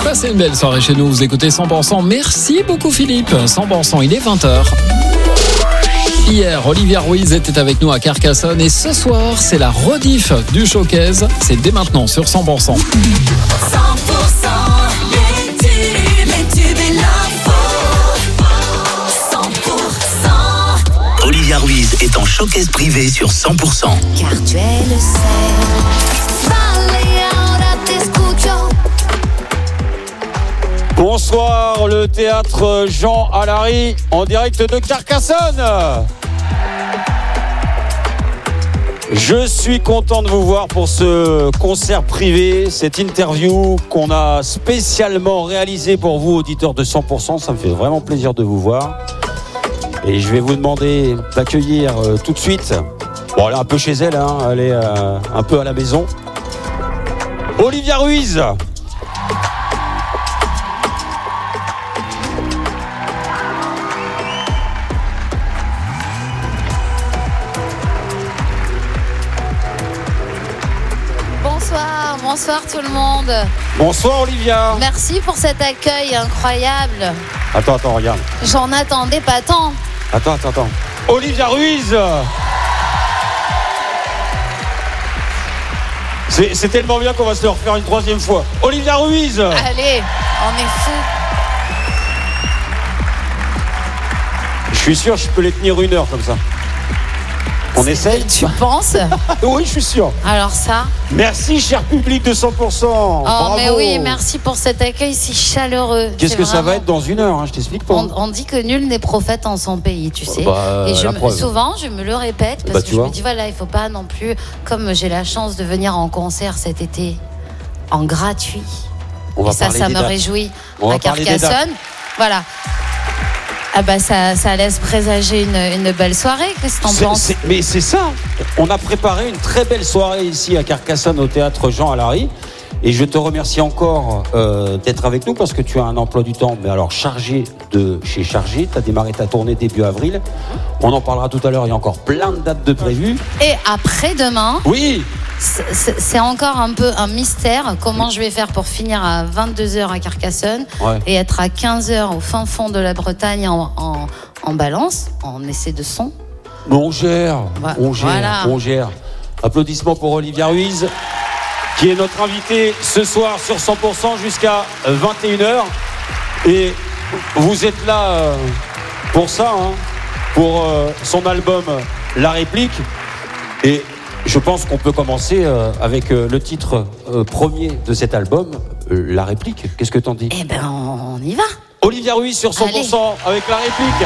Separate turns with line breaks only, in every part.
Passez une belle soirée chez nous, vous écoutez 100%. Merci beaucoup Philippe. 100%, il est 20h. Hier, Olivia Ruiz était avec nous à Carcassonne et ce soir, c'est la rediff du showcase. C'est dès maintenant sur 100%.
100%, les tubes et l'info. 100%.
Olivia Ruiz est en showcase privé sur 100%.
Car tu es le seul. Vale, ahora te escucho.
Bonsoir, le théâtre Jean Alary en direct de Carcassonne. Je suis content de vous voir pour ce concert privé, cette interview qu'on a spécialement réalisée pour vous, auditeurs de 100%. Ça me fait vraiment plaisir de vous voir. Et je vais vous demander d'accueillir tout de suite, bon, elle est un peu chez elle, hein, elle est un peu à la maison, Olivia Ruiz.
Bonsoir tout le monde.
Bonsoir Olivia.
Merci pour cet accueil incroyable.
Attends, regarde.
J'en attendais pas tant.
Attends. Olivia Ruiz. C'est tellement bien qu'on va se le refaire une troisième fois. Olivia Ruiz.
Allez, on est fou.
Je suis sûr que je peux les tenir 1 heure comme ça. On essaye?
Tu penses?
Oui, je suis sûr.
Alors ça.
Merci, cher public de 100%.
Oh,
bravo.
mais oui, merci pour cet accueil si chaleureux.
Qu'est-ce que ça va être dans 1 heure, hein, je t'explique pas.
On dit que nul n'est prophète en son pays, tu sais. Et souvent, je me le répète parce que je me dis, voilà, il faut pas non plus, comme j'ai la chance de venir en concert cet été, en gratuit. Et ça me réjouit. À Carcassonne. Voilà. Ah bah ça laisse présager une belle soirée, qu'est-ce que t'en penses?
Mais c'est ça, on a préparé une très belle soirée ici à Carcassonne au théâtre Jean Alary. Et je te remercie encore d'être avec nous parce que tu as un emploi du temps, mais alors chargé de chez chargé. Tu as démarré ta tournée début avril. On en parlera tout à l'heure, il y a encore plein de dates de prévues.
Et après-demain,
oui,
c'est encore un peu un mystère comment je vais faire pour finir à 22h à Carcassonne et être à 15h au fin fond de la Bretagne en balance, en essai de son.
Mais on gère. Applaudissements pour Olivia Ruiz, qui est notre invitée ce soir sur 100% jusqu'à 21h. Et vous êtes là pour ça, hein, pour son album La Réplique. Et je pense qu'on peut commencer avec le titre premier de cet album, La Réplique. Qu'est-ce que t'en dis?
Eh ben, on y va.
Olivia Ruiz sur 100%. Allez. Avec La Réplique.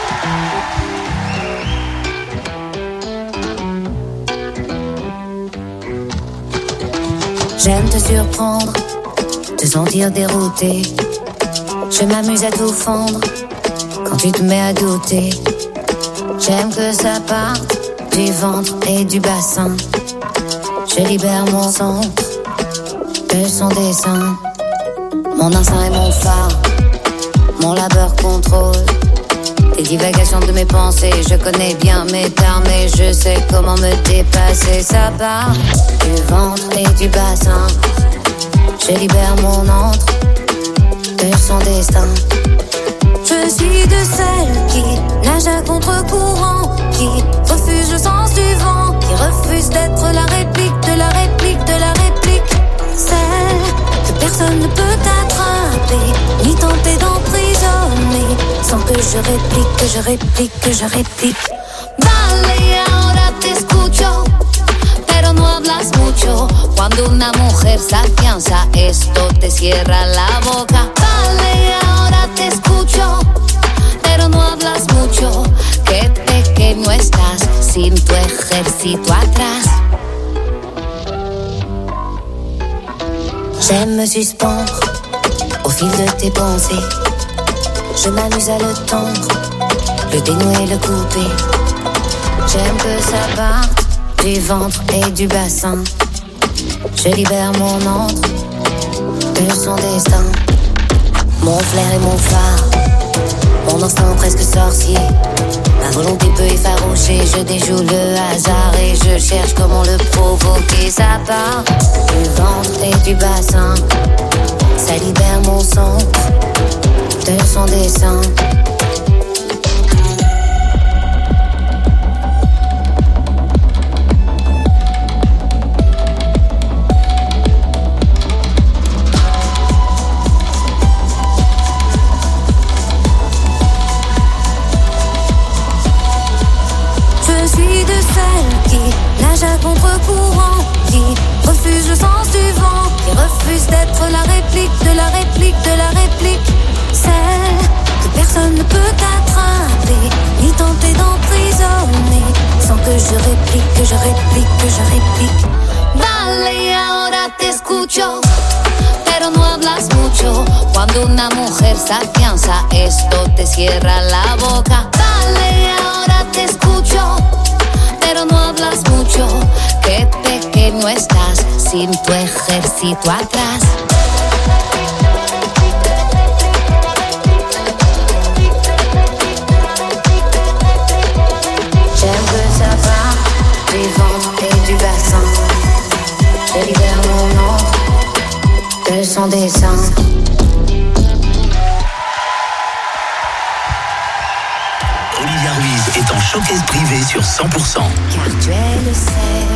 J'aime te surprendre, te sentir dérouté. Je m'amuse à tout fendre quand tu te mets à douter. J'aime que ça parte du ventre et du bassin. Je libère mon centre de son dessin. Mon instinct est mon phare, mon labeur contrôle les divagations de mes pensées. Je connais bien mes tares, mais je sais comment me dépasser. Ça part du ventre et du bassin. Je libère mon antre de son destin. Je suis de celles qui nagent à contre-courant, qui refuse le sens du vent, qui refuse d'être la réplique de la réplique de la réplique. Celle que personne ne peut attraper, ni tenter d'emprisonner, sans que je réplique, que je réplique, que je réplique. Vale, ahora te escucho, pero no hablas mucho. Cuando una mujer se afianza, esto te cierra la boca. Vale, ahora te escucho, pero no hablas mucho. Qué pequeño estás sin tu ejército atrás. J'aime me suspendre au fil de tes pensées. Je m'amuse à le tendre, le dénouer, le couper. J'aime que ça parte du ventre et du bassin. Je libère mon antre de son destin. Mon flair et mon phare, mon instinct presque sorcier. Ma volonté peut effaroucher, je déjoue le hasard et je cherche comment le provoquer. Ça part du ventre et du bassin, ça libère mon sans dessin. Je suis de celles qui nagent à contre-courant, qui refuse le sens du vent, qui refuse d'être la réplique de la réplique de la réplique. Celle que personne ne peut attraper, ni tenter d'emprisonner, sans que je réplique, que je réplique, que je réplique. Vale, ahora te escucho, pero no hablas mucho. Cuando una mujer se afianza, esto te cierra la boca. Vale, ahora te escucho, pero no hablas mucho. Qué pequeño estás sin tu ejército atrás. J'aime que ça part du ventre et du bassin. Je libère mon nom de son dessin.
Olivia Ruiz est en showcase privé sur 100%.
Car tu es le sel.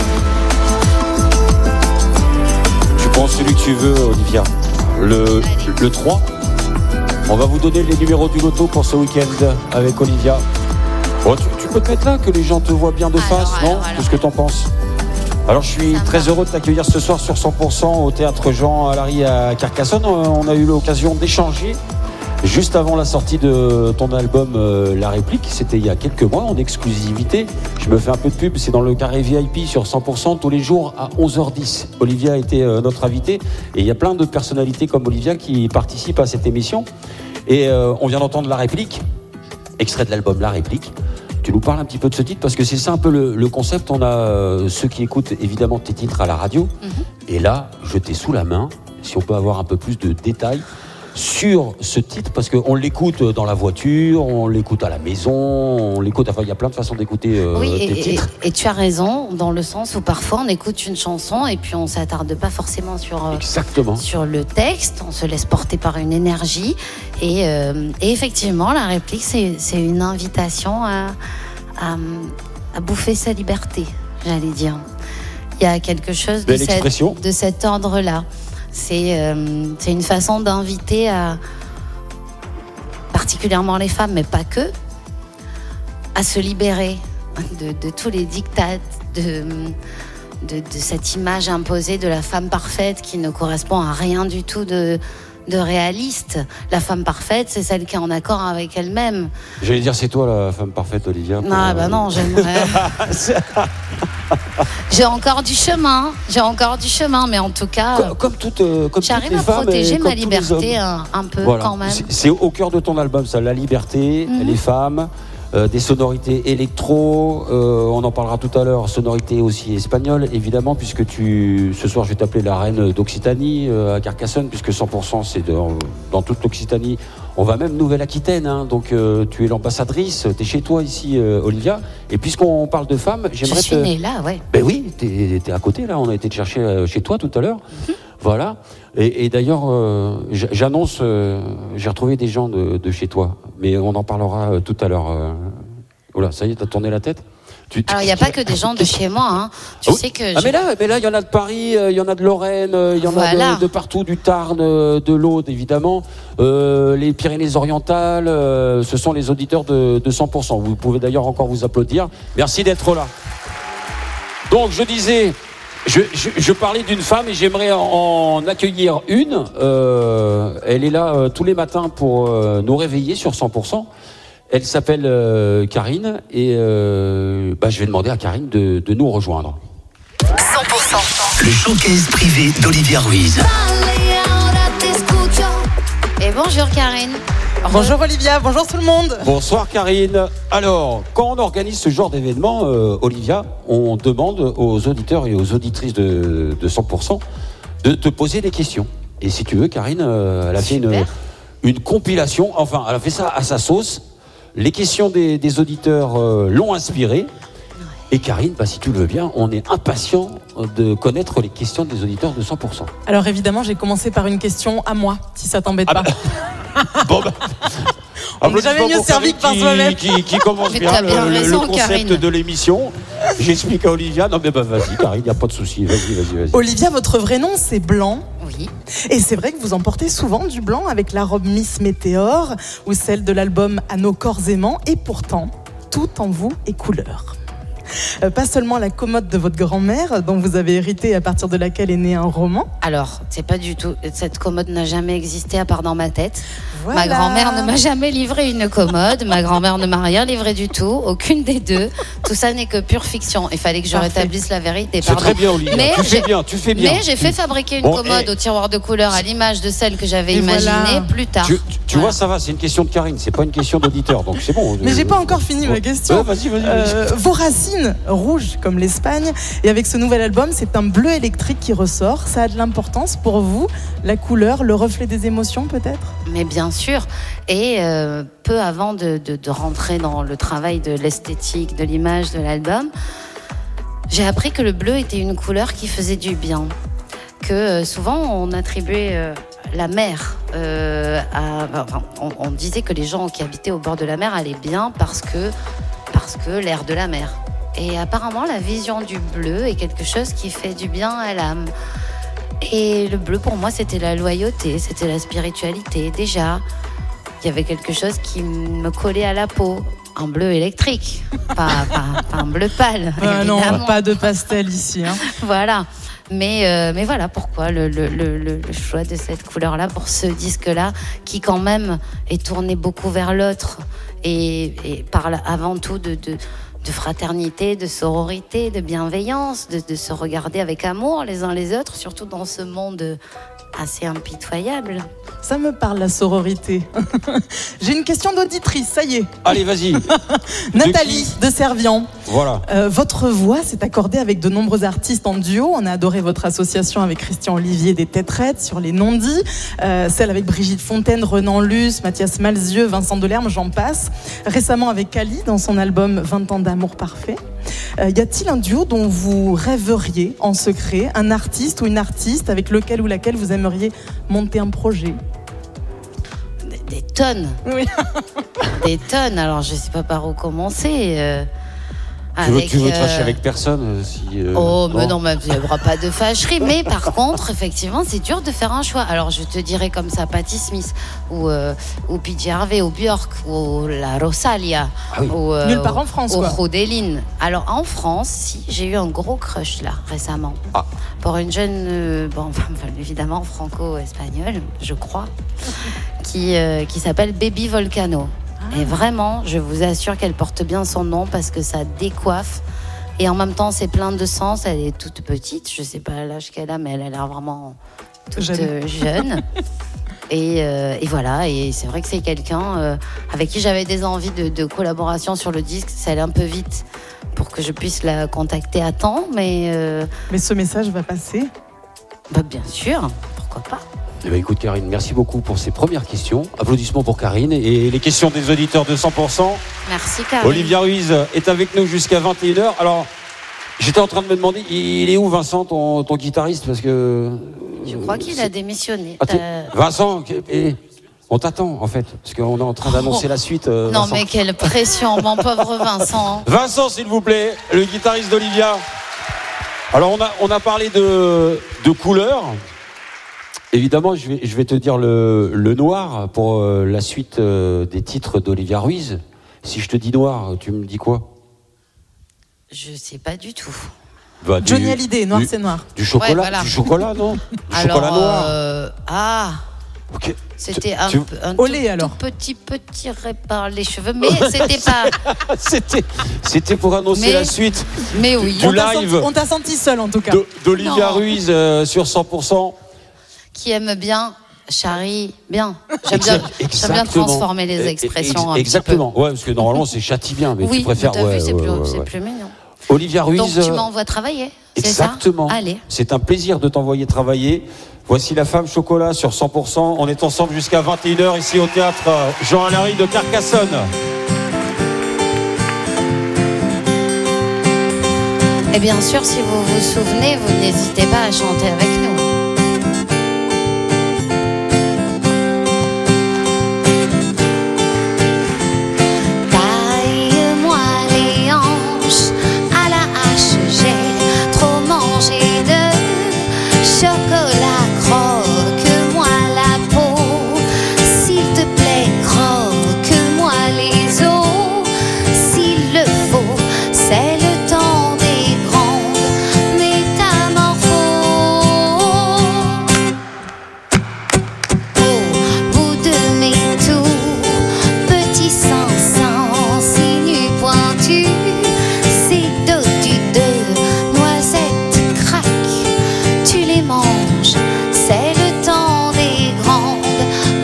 Tu prends celui que tu veux, Olivia. Le 3. On va vous donner les numéros du loto pour ce week-end avec Olivia. Oh, tu peux te mettre là, que les gens te voient bien de face, non ? Qu'est-ce que t'en penses ? Alors je suis très heureux de t'accueillir ce soir sur 100% au Théâtre Jean Allary à Carcassonne. On a eu l'occasion d'échanger juste avant la sortie de ton album La Réplique. C'était il y a quelques mois en exclusivité. Je me fais un peu de pub, c'est dans le carré VIP sur 100% tous les jours à 11h10. Olivia a été notre invitée et il y a plein de personnalités comme Olivia qui participent à cette émission. Et on vient d'entendre La Réplique, extrait de l'album La Réplique. Tu nous parles un petit peu de ce titre parce que c'est ça un peu le concept. On a ceux qui écoutent évidemment tes titres à la radio. Et là, je t'ai sous la main, si on peut avoir un peu plus de détails sur ce titre, parce qu'on l'écoute dans la voiture, on l'écoute à la maison, on l'écoute, enfin il y a plein de façons d'écouter tes titres.
Et tu as raison, dans le sens où parfois on écoute une chanson et puis on ne s'attarde pas forcément sur le texte, on se laisse porter par une énergie. Et effectivement, La Réplique, c'est une invitation à bouffer sa liberté, j'allais dire. Il y a quelque chose de cet ordre-là. C'est une façon d'inviter particulièrement les femmes, mais pas que, à se libérer de tous les diktats, de cette image imposée de la femme parfaite qui ne correspond à rien du tout de réaliste. La femme parfaite, c'est celle qui est en accord avec elle-même.
J'allais dire, c'est toi la femme parfaite, Olivia.
Non, j'aimerais. J'ai encore du chemin, mais en tout cas,
comme toutes les femmes,
j'arrive à protéger ma liberté un peu, voilà, quand même.
C'est au cœur de ton album, ça, la liberté, les femmes. Des sonorités électro, on en parlera tout à l'heure, sonorités aussi espagnoles évidemment, puisque ce soir je vais t'appeler la reine d'Occitanie à Carcassonne, puisque 100% c'est dans toute l'Occitanie, on va même Nouvelle-Aquitaine, hein, donc tu es l'ambassadrice, tu es chez toi ici Olivia, et puisqu'on parle de femmes, j'aimerais...
Je suis née là, ouais.
Ben oui, t'es à côté là, on a été te chercher chez toi tout à l'heure. Voilà, et d'ailleurs j'annonce, j'ai retrouvé des gens de chez toi, mais on en parlera tout à l'heure. Oula, ça y est, t'as tourné la tête.
Alors il n'y a pas que des gens de chez moi, hein. Tu sais que
mais là il y en a de Paris, il y en a de Lorraine, il y en a de partout, du Tarn, de l'Aude évidemment, les Pyrénées-Orientales, ce sont les auditeurs de 100%. Vous pouvez d'ailleurs encore vous applaudir. Merci d'être là. Donc je disais... Je parlais d'une femme et j'aimerais en accueillir une. Elle est là tous les matins pour nous réveiller sur 100%. Elle s'appelle Karine et je vais demander à Karine de nous rejoindre.
100%. Le showcase privé d'Olivia Ruiz.
Et bonjour Karine.
Bonjour Olivia, bonjour tout le monde.
Bonsoir Karine. Alors, quand on organise ce genre d'événement, Olivia, on demande aux auditeurs et aux auditrices de 100% de te poser des questions. Et si tu veux, Karine, elle a fait une compilation, enfin, elle a fait ça à sa sauce. Les questions des auditeurs l'ont inspirée. Et Karine, si tu le veux bien, on est impatient de connaître les questions des auditeurs de 100%.
Alors évidemment, j'ai commencé par une question à moi, si ça t'embête pas.
Bon,
On n'est jamais mieux servi que par soi-même.
Qui commence bien le concept Karine. De l'émission. J'explique à Olivia. Non, mais vas-y, Karine, il n'y a pas de souci. Vas-y.
Olivia, votre vrai nom, c'est Blanc.
Oui.
Et c'est vrai que vous en portez souvent du blanc avec la robe Miss Météor ou celle de l'album À nos corps aimants. Et pourtant, tout en vous est couleur. Pas seulement la commode de votre grand-mère, dont vous avez hérité, à partir de laquelle est né un roman.
Alors, c'est pas du tout. Cette commode n'a jamais existé à part dans ma tête.
Voilà.
Ma grand-mère ne m'a jamais livré une commode. Ma grand-mère ne m'a rien livré du tout. Aucune des deux. Tout ça n'est que pure fiction. Il fallait que je rétablisse la vérité.
C'est très bien, Olivia.
Mais
tu fais bien.
Mais j'ai fait fabriquer une commode au tiroir de couleur à l'image de celle que j'avais imaginée plus tard.
Tu vois, ça va. C'est une question de Karine. C'est pas une question d'auditeur. Donc c'est bon.
Mais j'ai pas encore fini ma question.
Vas-y.
Vos racines rouge comme l'Espagne, et avec ce nouvel album, c'est un bleu électrique qui ressort. Ça a de l'importance pour vous, la couleur, le reflet des émotions peut-être?
Mais bien sûr. Et peu avant de rentrer dans le travail de l'esthétique, de l'image de l'album, j'ai appris que le bleu était une couleur qui faisait du bien. Que souvent on attribuait la mer on disait que les gens qui habitaient au bord de la mer allaient bien parce que l'air de la mer. Et apparemment, la vision du bleu est quelque chose qui fait du bien à l'âme. Et le bleu, pour moi, c'était la loyauté, c'était la spiritualité. Déjà, il y avait quelque chose qui me collait à la peau. Un bleu électrique, pas un bleu pâle.
Non, pas de pastel ici. Hein.
Voilà. Mais voilà pourquoi le choix de cette couleur-là pour ce disque-là, qui quand même est tourné beaucoup vers l'autre et parle avant tout de fraternité, de sororité, de bienveillance, de se regarder avec amour les uns les autres, surtout dans ce monde assez impitoyable.
Ça me parle, la sororité. J'ai une question d'auditrice, ça y est.
Allez, vas-y.
Nathalie de Servian.
Voilà.
Votre voix s'est accordée avec de nombreux artistes en duo. On a adoré votre association avec Christian Olivier des Têtes Raides sur Les Non-Dits, celle avec Brigitte Fontaine, Renan Luce, Mathias Malzieu, Vincent Delerme, j'en passe. Récemment avec Kali dans son album 20 ans d'amour parfait. Y a-t-il un duo dont vous rêveriez en secret, un artiste ou une artiste avec lequel ou laquelle vous aimeriez monter un projet?
Des tonnes.
Oui.
Des tonnes. Alors je sais pas par où commencer.
Tu veux te fâcher avec personne
mais non, mais il n'y aura pas de fâcherie. Mais par contre, effectivement, c'est dur de faire un choix. Alors, je te dirais comme ça, Patti Smith, ou PJ Harvey, ou Björk, ou la Rosalia, ou
nulle part en France,
ou Rodeline. Alors, en France, si, j'ai eu un gros crush là, récemment. Pour une jeune, évidemment franco-espagnole, je crois, qui s'appelle Baby Volcano. Et vraiment, je vous assure qu'elle porte bien son nom parce que ça décoiffe. Et en même temps, c'est plein de sens. Elle est toute petite. Je ne sais pas l'âge qu'elle a, mais elle a l'air vraiment toute jeune. Et voilà. Et c'est vrai que c'est quelqu'un avec qui j'avais des envies de collaboration sur le disque. Ça allait un peu vite pour que je puisse la contacter à temps. Mais
ce message va passer?
Bien sûr. Pourquoi pas?
Écoute Karine, merci beaucoup pour ces premières questions. Applaudissements pour Karine et les questions des auditeurs de 100%.
Merci Karine.
Olivia Ruiz est avec nous jusqu'à 21h. Alors, j'étais en train de me demander, il est où Vincent, ton guitariste? Parce que...
Je crois qu'il a démissionné.
Vincent, on t'attend en fait, parce qu'on est en train d'annoncer la suite.
Non
Vincent.
Mais quelle pression, mon pauvre Vincent.
Vincent, s'il vous plaît, le guitariste d'Olivia. Alors, on a parlé de couleurs. Évidemment, je vais te dire le noir pour la suite des titres d'Olivia Ruiz. Si je te dis noir, tu me dis quoi?
Je sais pas du tout.
Johnny Hallyday, noir c'est noir.
Du chocolat,
voilà.
Du chocolat, non? Chocolat noir.
Okay. C'était un
Olé,
tout petit par les cheveux, mais c'était pas.
c'était pour annoncer la suite.
Mais oui.
Du live.
On t'a senti seul en tout cas.
D'Olivia Ruiz sur 100%.
Qui aime bien, charrie bien. J'aime bien transformer les expressions.
Exactement. Ouais, parce que normalement c'est châtie bien, mais tu préfères.
C'est plus mignon.
Olivia Ruiz.
Donc tu m'envoies travailler.
Exactement.
C'est ça. Allez.
C'est un plaisir de t'envoyer travailler. Voici la femme chocolat sur 100%. On est ensemble jusqu'à 21h ici au théâtre Jean Allary de Carcassonne.
Et bien sûr, si vous vous souvenez, vous n'hésitez pas à chanter avec nous.
chocolat, croque-moi la peau. S'il te plaît, croque-moi les os. S'il le faut, c'est le temps des grandes métamorphoses. Au bout de mes tours, petit sang sinu pointu, ces dodus de noisettes craquent, tu les manges, c'est le temps des grandes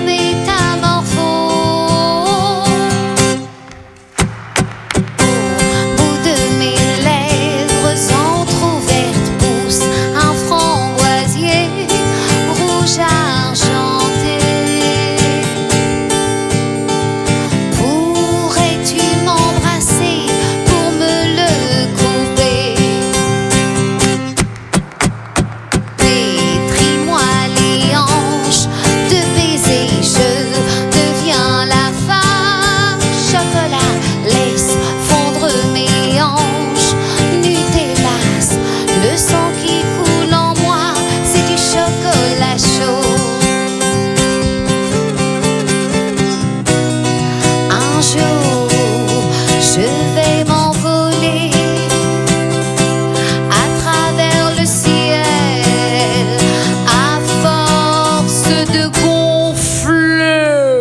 métamorphoses. Au bout de mes lèvres entr'ouvertes pousse un framboisier rouge argenté. Pourrais-tu m'embrasser pour me le couper? Pétris-moi les hanches de baisers, je deviens la femme. Chocolat, laisse fondre mes hanches. Nutellas, le sang qui coule en moi, c'est du chocolat chaud. Un jour, je vais m'envoler à travers le ciel à force de gonfler.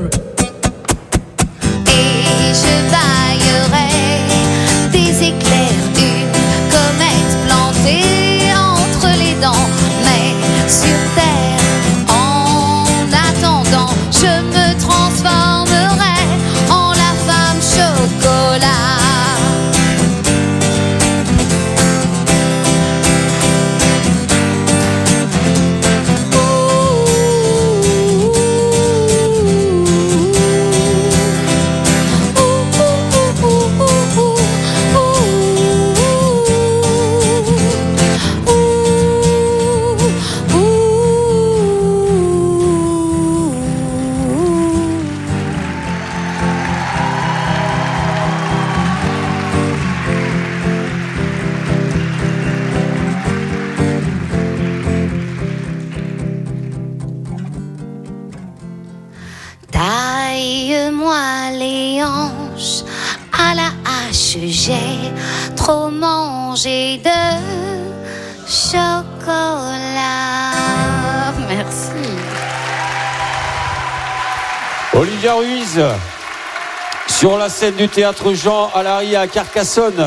Et je baillerai des éclairs, une comète plantée entre les dents. Mais sur terre, en attendant, je me transformerai en la femme chocolat. Taille-moi les hanches à la hache, j'ai trop mangé de chocolat. Merci.
Olivia Ruiz, sur la scène du théâtre Jean Alary à Carcassonne.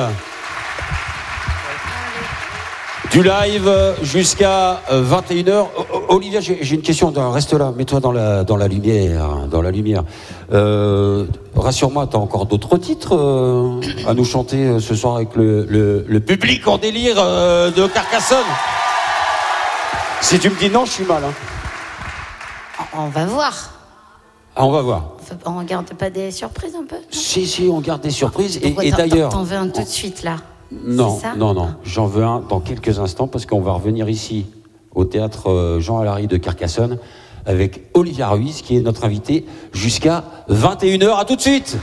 Du live jusqu'à 21h. Olivia, j'ai une question. Reste là, mets-toi dans la lumière. Rassure-moi, t'as encore d'autres titres à nous chanter ce soir avec le public en délire de Carcassonne. Si tu me dis non, je suis mal. Hein.
On va voir.
Ah, on va voir.
On garde pas des surprises un peu?
Si, on garde des surprises.
Et
d'ailleurs...
T'en veux un tout de suite, là?
Non. J'en veux un dans quelques instants parce qu'on va revenir ici au théâtre Jean Alary de Carcassonne avec Olivia Ruiz qui est notre invitée jusqu'à 21h. À tout de suite.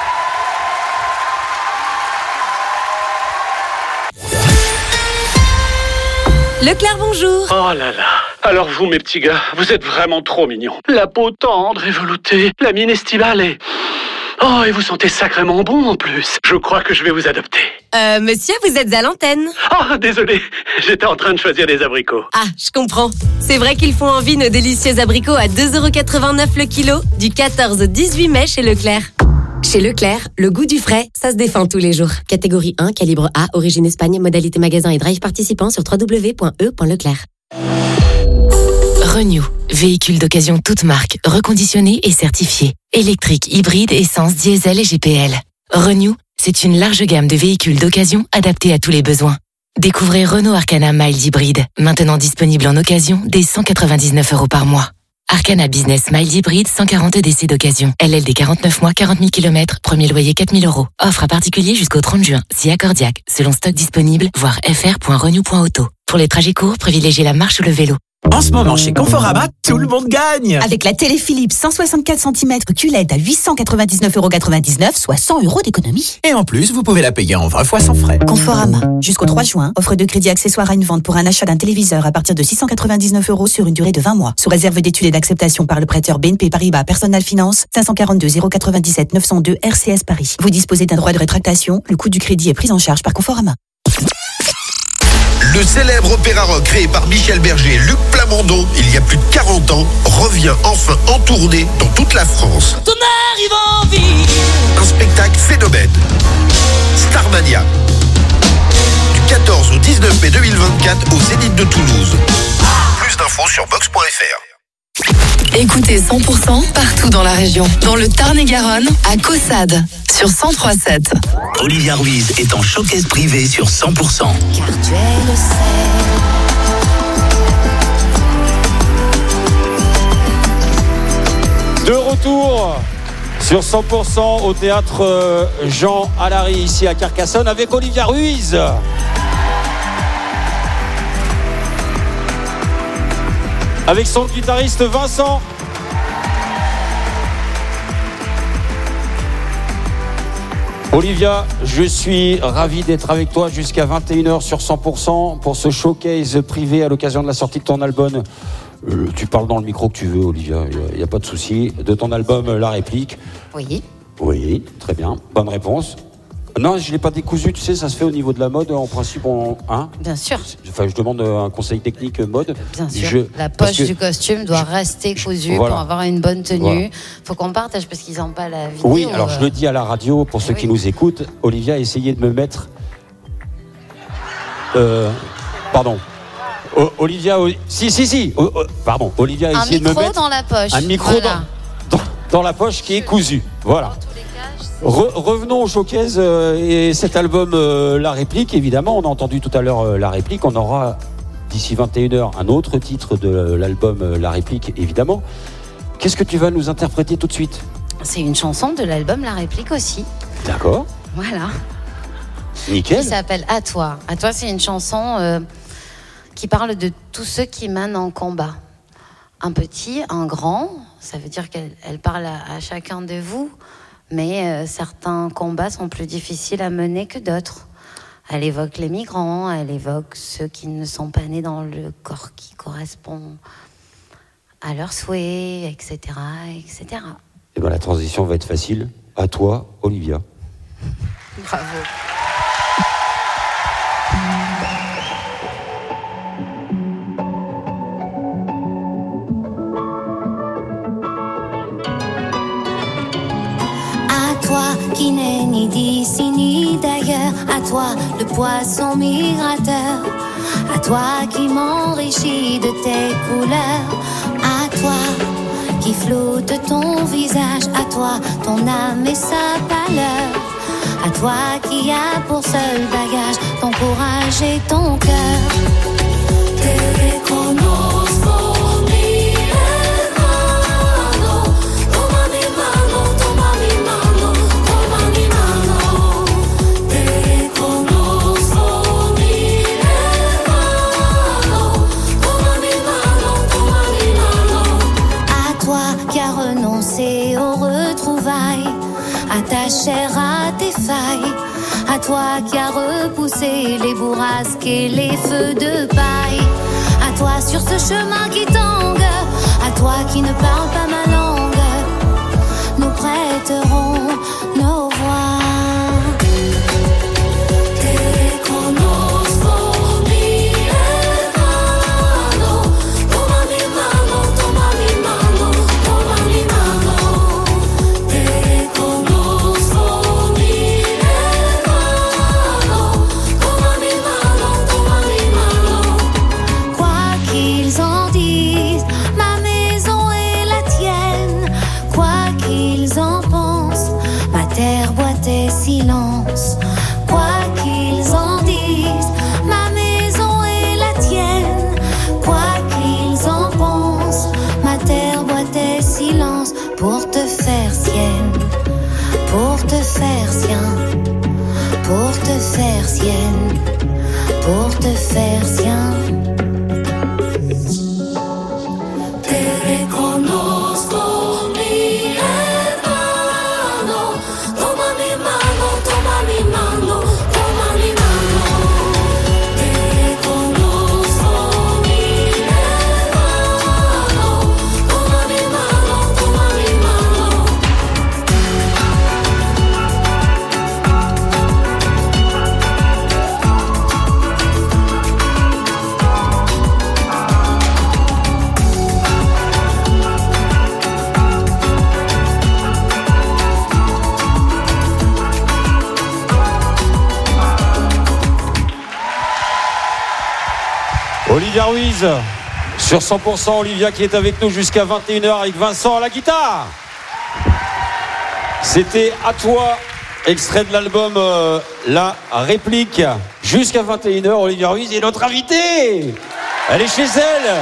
Leclerc, bonjour.
Oh là là. Alors vous, mes petits gars, vous êtes vraiment trop mignons. La peau tendre et veloutée, la mine estivale et... Oh, et vous sentez sacrément bon en plus. Je crois que je vais vous adopter.
Monsieur, vous êtes à l'antenne.
Oh, désolé, j'étais en train de choisir des abricots.
Ah, je comprends. C'est vrai qu'ils font envie nos délicieux abricots à 2,89€ le kilo, du 14 au 18 mai chez Leclerc. Chez Leclerc, le goût du frais, ça se défend tous les jours. Catégorie 1, calibre A, origine Espagne, modalité magasin et drive participant sur www.e.leclerc.
Renew, véhicule d'occasion toute marque, reconditionné et certifié. Électrique, hybride, essence, diesel et GPL. Renew, c'est une large gamme de véhicules d'occasion adaptés à tous les besoins. Découvrez Renault Arcana Mild Hybride, maintenant disponible en occasion dès 199€ par mois. Arcana Business Mild Hybride, 140 EDC d'occasion. LLD 49 mois, 40 000 km, premier loyer 4 000€. Offre à particulier jusqu'au 30 juin, si accordiaque, selon stock disponible, voir fr.renew.auto. Pour les trajets courts, privilégiez la marche ou le vélo.
En ce moment, chez Conforama, tout le monde gagne.
Avec la télé Philips 164 cm QLED à 899,99 €, soit 100 € d'économie.
Et en plus, vous pouvez la payer en 20 fois sans frais.
Conforama. Jusqu'au 3 juin, offre de crédit accessoire à une vente pour un achat d'un téléviseur à partir de 699 € sur une durée de 20 mois. Sous réserve d'études et d'acceptation par le prêteur BNP Paribas Personal Finance, 542 097 902 RCS Paris. Vous disposez d'un droit de rétractation. Le coût du crédit est pris en charge par Conforama.
Le célèbre opéra rock créé par Michel Berger et Luc Plamondon il y a plus de 40 ans revient enfin en tournée dans toute la France.
Ton arrive en vie.
Un spectacle phénomène. Starmania. Du 14 au 19 mai 2024 au Zénith de Toulouse. Plus d'infos sur box.fr.
Écoutez 100% partout dans la région. Dans le Tarn-et-Garonne, à Caussade, sur 103.7.
Olivia Ruiz est en showcase privé sur 100%.
Car tu es le sel.
De retour sur 100% au théâtre Jean Alary ici à Carcassonne avec Olivia Ruiz. Avec son guitariste Vincent. Olivia, je suis ravi d'être avec toi jusqu'à 21h sur 100% pour ce showcase privé à l'occasion de la sortie de ton album. Tu parles dans le micro que tu veux, Olivia, il n'y a pas de souci. De ton album La Réplique.
Oui.
Oui, très bien. Bonne réponse. Non, je ne l'ai pas décousu, tu sais, ça se fait au niveau de la mode, en principe,
Bien sûr.
Enfin, je demande un conseil technique mode.
Bien sûr. La poche du costume doit rester cousue pour avoir une bonne tenue. Il faut qu'on partage parce qu'ils n'ont pas la vidéo.
Oui, alors je le dis à la radio, pour ceux qui nous écoutent, Olivia a essayé de me mettre... pardon. Olivia... Si. Pardon. Olivia a essayé de me mettre...
dans la poche.
Un micro dans la poche qui est cousu. Voilà. Revenons au showcase et cet album La Réplique, évidemment, on a entendu tout à l'heure La Réplique, on aura d'ici 21h un autre titre de l'album La Réplique, évidemment. Qu'est-ce que tu vas nous interpréter tout de suite ?
C'est une chanson de l'album La Réplique aussi.
D'accord.
Voilà.
Nickel.
Qui s'appelle À toi. À toi, c'est une chanson qui parle de tous ceux qui mènent en combat. Un petit, un grand, ça veut dire qu'elle parle à chacun de vous. Mais certains combats sont plus difficiles à mener que d'autres. Elle évoque les migrants, elle évoque ceux qui ne sont pas nés dans le corps qui correspond à leurs souhaits, etc., etc.
Et bien la transition va être facile. À toi, Olivia.
Bravo.
Qui n'est ni d'ici ni d'ailleurs, à toi le poisson migrateur, à toi qui m'enrichis de tes couleurs, à toi qui floute ton visage, à toi ton âme et sa pâleur, à toi qui a pour seul bagage ton courage et ton cœur. Te reconozco. À ta chair, à tes failles, à toi qui as repoussé les bourrasques et les feux de paille, à toi sur ce chemin qui tangue, à toi qui ne parle pas ma langue, nous prêterons nos voix. Silence, quoi qu'ils en disent, ma maison est la tienne, quoi qu'ils en pensent, ma terre boitait silence pour te faire sienne, pour te faire sien, pour te faire sienne, pour te faire sien.
Olivia Ruiz sur 100%. Olivia qui est avec nous jusqu'à 21h avec Vincent à la guitare. C'était À toi, extrait de l'album La Réplique. Jusqu'à 21h, Olivia Ruiz est notre invitée. Elle est chez elle.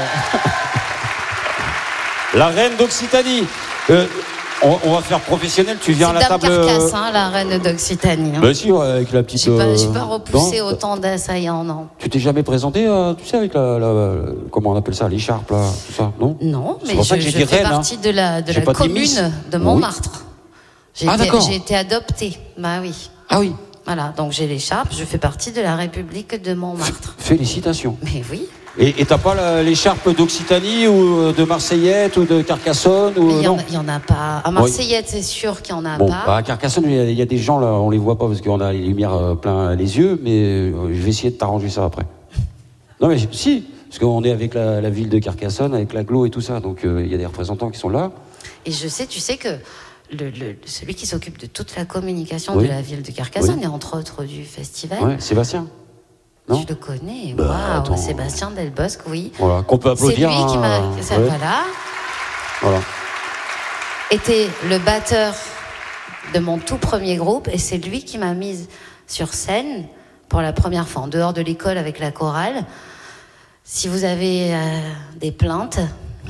La reine d'Occitanie. On va faire professionnel, tu viens à la table.
C'est Dame Carcasse, la reine d'Occitanie.
Bah si, avec la petite...
Je n'ai pas repoussé autant d'assaillants, non.
Tu t'es jamais présenté, tu sais, avec comment on appelle ça, l'écharpe, là, tout ça, non?
Non, mais je fais partie de la commune de Montmartre.
D'accord.
J'ai été adoptée, bah oui.
Ah oui.
Voilà, donc j'ai l'écharpe, je fais partie de la République de Montmartre.
Félicitations.
Mais oui.
Et t'as pas l'écharpe d'Occitanie ou de Marseillette ou de Carcassonne ou
il y en a pas. À Marseillette, c'est sûr qu'il y en a pas.
À Carcassonne, il y a des gens là, on les voit pas parce qu'on a les lumières plein les yeux, mais je vais essayer de t'arranger ça après. Non mais si, parce qu'on est avec la ville de Carcassonne, avec l'agglo et tout ça, donc il y a des représentants qui sont là.
Et tu sais que celui qui s'occupe de toute la communication de la ville de Carcassonne et entre autres du festival.
Ouais, Sébastien. Non,
je le connais, waouh, Sébastien Delbosque, oui.
Voilà, qu'on peut applaudir.
C'est lui qui m'a. Voilà. Était le batteur de mon tout premier groupe et c'est lui qui m'a mise sur scène pour la première fois, en dehors de l'école avec la chorale. Si vous avez des plaintes,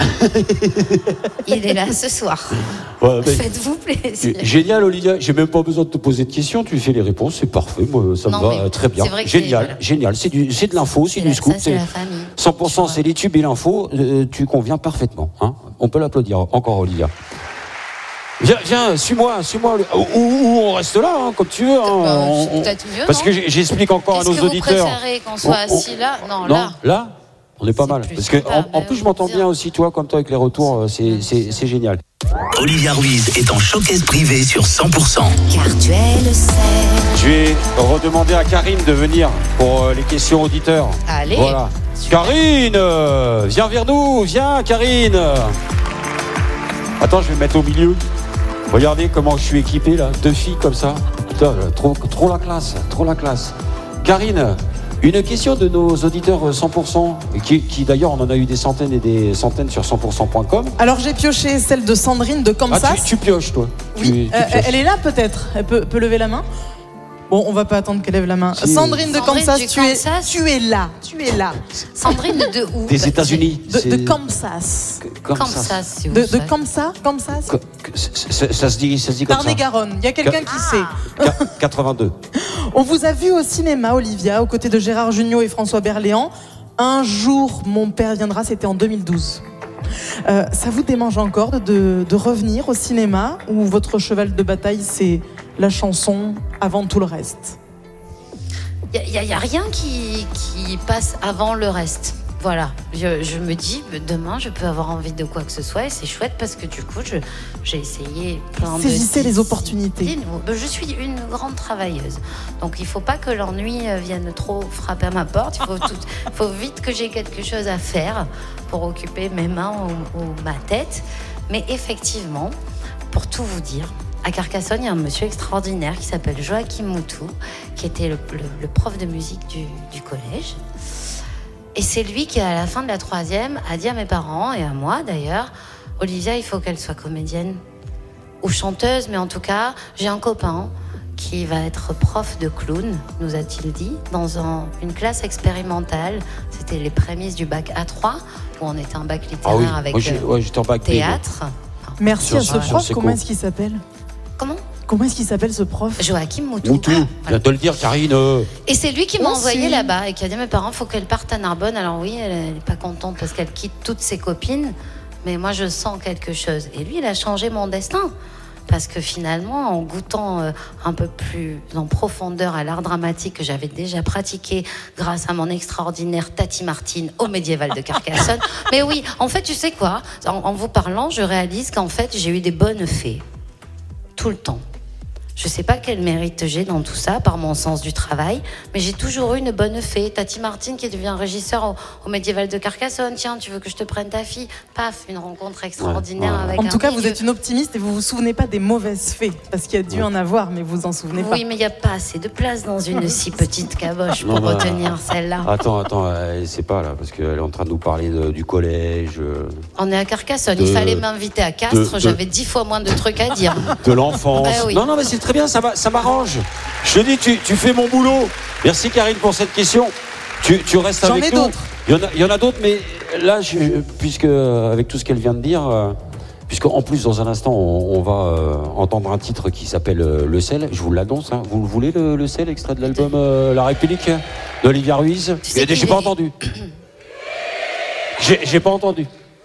il est là ce soir. Ouais, faites-vous plaisir.
Génial, Olivia. J'ai même pas besoin de te poser de questions. Tu fais les réponses, c'est parfait. Moi, ça me va très bien. Génial. C'est de l'info, c'est du scoop.
C'est la famille.
100%, c'est les tubes et l'info. Tu conviens parfaitement. Hein, on peut l'applaudir encore, Olivia. Viens, suis-moi. Ou on reste là, hein, comme tu veux. Hein,
peut-être mieux.
Parce que j'explique encore à nos auditeurs.
Est-ce que vous préférez qu'on soit assis là ? Non, là.
Là, on est pas mal. Parce que en plus, je m'entends bien aussi, toi, comme toi, avec les retours. C'est génial.
Olivia Ruiz est en showcase privé sur 100%.
Car tu es le seul.
Je vais redemander à Karine de venir pour les questions auditeurs.
Allez.
Voilà. Karine, viens vers nous. Viens, Karine. Attends, je vais me mettre au milieu. Regardez comment je suis équipé, là. 2 filles comme ça. Putain, trop la classe. Karine, une question de nos auditeurs 100%, qui d'ailleurs, on en a eu des centaines et des centaines sur 100%.com.
Alors, j'ai pioché celle de Sandrine de Kamsas.
Tu pioches, toi.
Oui. Elle est là, peut-être. Elle peut lever la main. Bon, on va pas attendre qu'elle lève la main. Si. Sandrine de Kamsas, tu es là.
Sandrine de où?
Des États-Unis.
De Kamsas.
Kamsas, si vous
de Kamsas.
Ça se dit comme ça.
Tarn-et-Garonne. Il y a quelqu'un qui sait.
82.
On vous a vu au cinéma, Olivia, aux côtés de Gérard Jugnot et François Berléand. Un jour, mon père viendra, c'était en 2012. Ça vous démange encore de revenir au cinéma où votre cheval de bataille, c'est la chanson avant tout le reste?
Il n'y a rien qui passe avant le reste. Voilà, je me dis, demain, je peux avoir envie de quoi que ce soit et c'est chouette parce que du coup, j'ai essayé plein de...
Saisissez les opportunités.
Je suis une grande travailleuse, donc il ne faut pas que l'ennui vienne trop frapper à ma porte. Il faut vite que j'ai quelque chose à faire pour occuper mes mains ou ma tête. Mais effectivement, pour tout vous dire, à Carcassonne, il y a un monsieur extraordinaire qui s'appelle Joachim Moutou, qui était le prof de musique du collège. Et c'est lui qui, à la fin de la 3e, a dit à mes parents, et à moi d'ailleurs, Olivia, il faut qu'elle soit comédienne ou chanteuse, mais en tout cas, j'ai un copain qui va être prof de clown, nous a-t-il dit, dans une classe expérimentale. C'était les prémices du bac A3, où on était en bac littéraire avec
j'étais en bac
théâtre.
Merci à ce prof, comment est-ce qu'il s'appelle? Comment est-ce qu'il s'appelle ce prof?
Joachim Moutou.
Viens de le dire, Karine.
Et c'est lui qui m'a envoyé là-bas et qui a dit à mes parents, il faut qu'elle parte à Narbonne. Alors oui, elle n'est pas contente parce qu'elle quitte toutes ses copines, mais moi je sens quelque chose. Et lui, il a changé mon destin. Parce que finalement, en goûtant un peu plus en profondeur à l'art dramatique que j'avais déjà pratiqué grâce à mon extraordinaire Tati Martine au Médiéval de Carcassonne. Mais oui, en fait, tu sais quoi? En vous parlant, je réalise qu'en fait, j'ai eu des bonnes fées. Tout le temps. Je sais pas quel mérite j'ai dans tout ça, par mon sens du travail, mais j'ai toujours eu une bonne fée. Tati Martine qui devient régisseur au Médiéval de Carcassonne. Tiens, tu veux que je te prenne ta fille? Paf, une rencontre extraordinaire avec
En tout cas, vous êtes une optimiste et vous vous souvenez pas des mauvaises fées, parce qu'il y a dû en avoir, mais vous en souvenez pas.
Oui, mais il n'y a pas assez de place dans une si petite caboche pour retenir celle-là.
Attends, c'est pas là, parce qu'elle est en train de nous parler du collège.
On est à Carcassonne, il fallait m'inviter à Castres, j'avais 10 fois moins de trucs à dire.
De l'enfance.
Bah oui.
Non, mais c'est très bien, ça m'arrange. Je te dis, tu fais mon boulot. Merci Karine pour cette question. Tu restes avec nous. Il y en a d'autres, mais là, puisque avec tout ce qu'elle vient de dire, puisqu'en plus dans un instant on va entendre un titre qui s'appelle Le Sel. Je vous l'annonce. Hein. Vous le voulez le Sel, extrait de l'album La République d'Olivia Ruiz. J'ai pas entendu. J'ai pas entendu.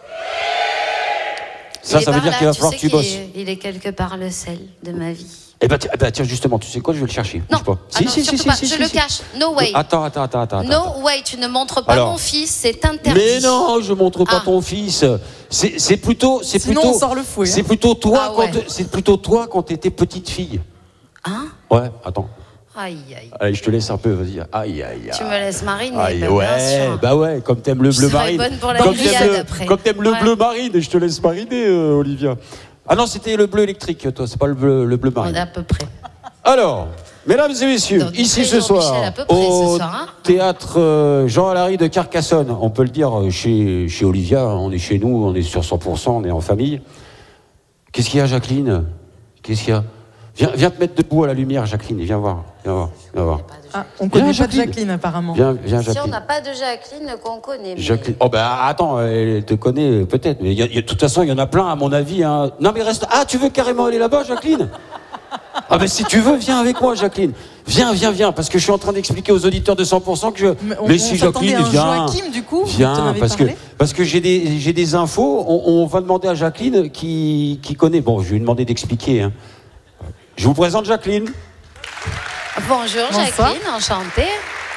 Ça veut dire qu'il va falloir que tu bosses.
Il est quelque part le sel de ma vie.
Eh ben tiens, justement, tu sais quoi, je vais le chercher.
Non,
pas.
Si, je le cache. No way.
Attends.
No way, tu ne montres pas mon fils, c'est interdit.
Mais non, je montre pas ton fils. C'est plutôt.
Sinon, on sort le fouet.
C'est plutôt toi c'est plutôt toi quand t'étais petite fille.
Hein?
Ouais, attends.
Aïe.
Allez, je te laisse un peu, vas-y. Aïe.
Tu me laisses mariner.
Ouais, comme t'aimes le bleu marine.
Bonne pour la grillade après.
Comme t'aimes le bleu marine, je te laisse mariner, Olivia. Ah non, c'était le bleu électrique, toi, c'est pas le bleu marine.
On est à peu près.
Alors, mesdames et messieurs, donc, ici ce soir, au théâtre Jean Alary de Carcassonne, on peut le dire chez Olivia, on est chez nous, on est sur 100%, on est en famille. Qu'est-ce qu'il y a, Jacqueline? Qu'est-ce qu'il y a? Viens te mettre debout à la lumière, Jacqueline, viens voir.
Ah, on connaît pas de Jacqueline, apparemment.
Viens, Jacqueline.
Si on n'a pas de Jacqueline qu'on connaît. Mais...
Jacqueline. Oh attends, elle te connaît peut-être, mais de toute façon, il y en a plein, à mon avis. Hein. Non, mais reste. Ah, tu veux carrément aller là-bas, Jacqueline? Ah ben si tu veux, viens avec moi, Jacqueline. Viens, parce que je suis en train d'expliquer aux auditeurs de 100% que je...
Mais si Jacqueline, viens. Joachim, du coup,
viens, parce que j'ai des infos. On va demander à Jacqueline qui connaît. Bon, je vais lui demander d'expliquer. Hein. Je vous présente Jacqueline.
Bonjour Jacqueline, enchantée.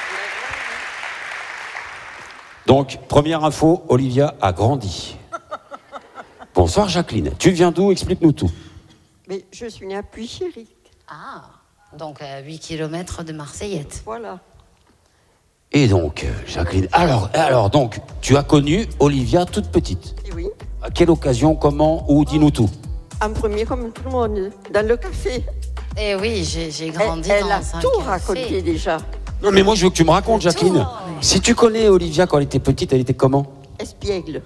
Donc, première info, Olivia a grandi. Bonsoir Jacqueline. Tu viens d'où? Explique-nous tout.
Mais je suis née à Puy-Chéry.
Ah, donc à 8 km de Marseillette.
Voilà.
Et donc, Jacqueline, alors donc, tu as connu Olivia toute petite.
Oui.
À quelle occasion, comment, où? Dis-nous tout.
En premier, comme tout le monde, dans le café.
Eh oui, j'ai grandi
elle
dans
a
un
tout
café.
raconté déjà.
Non, mais moi, je veux que tu me racontes, Jacqueline. Si tu connais Olivia quand elle était petite, elle était comment?
Espiègle.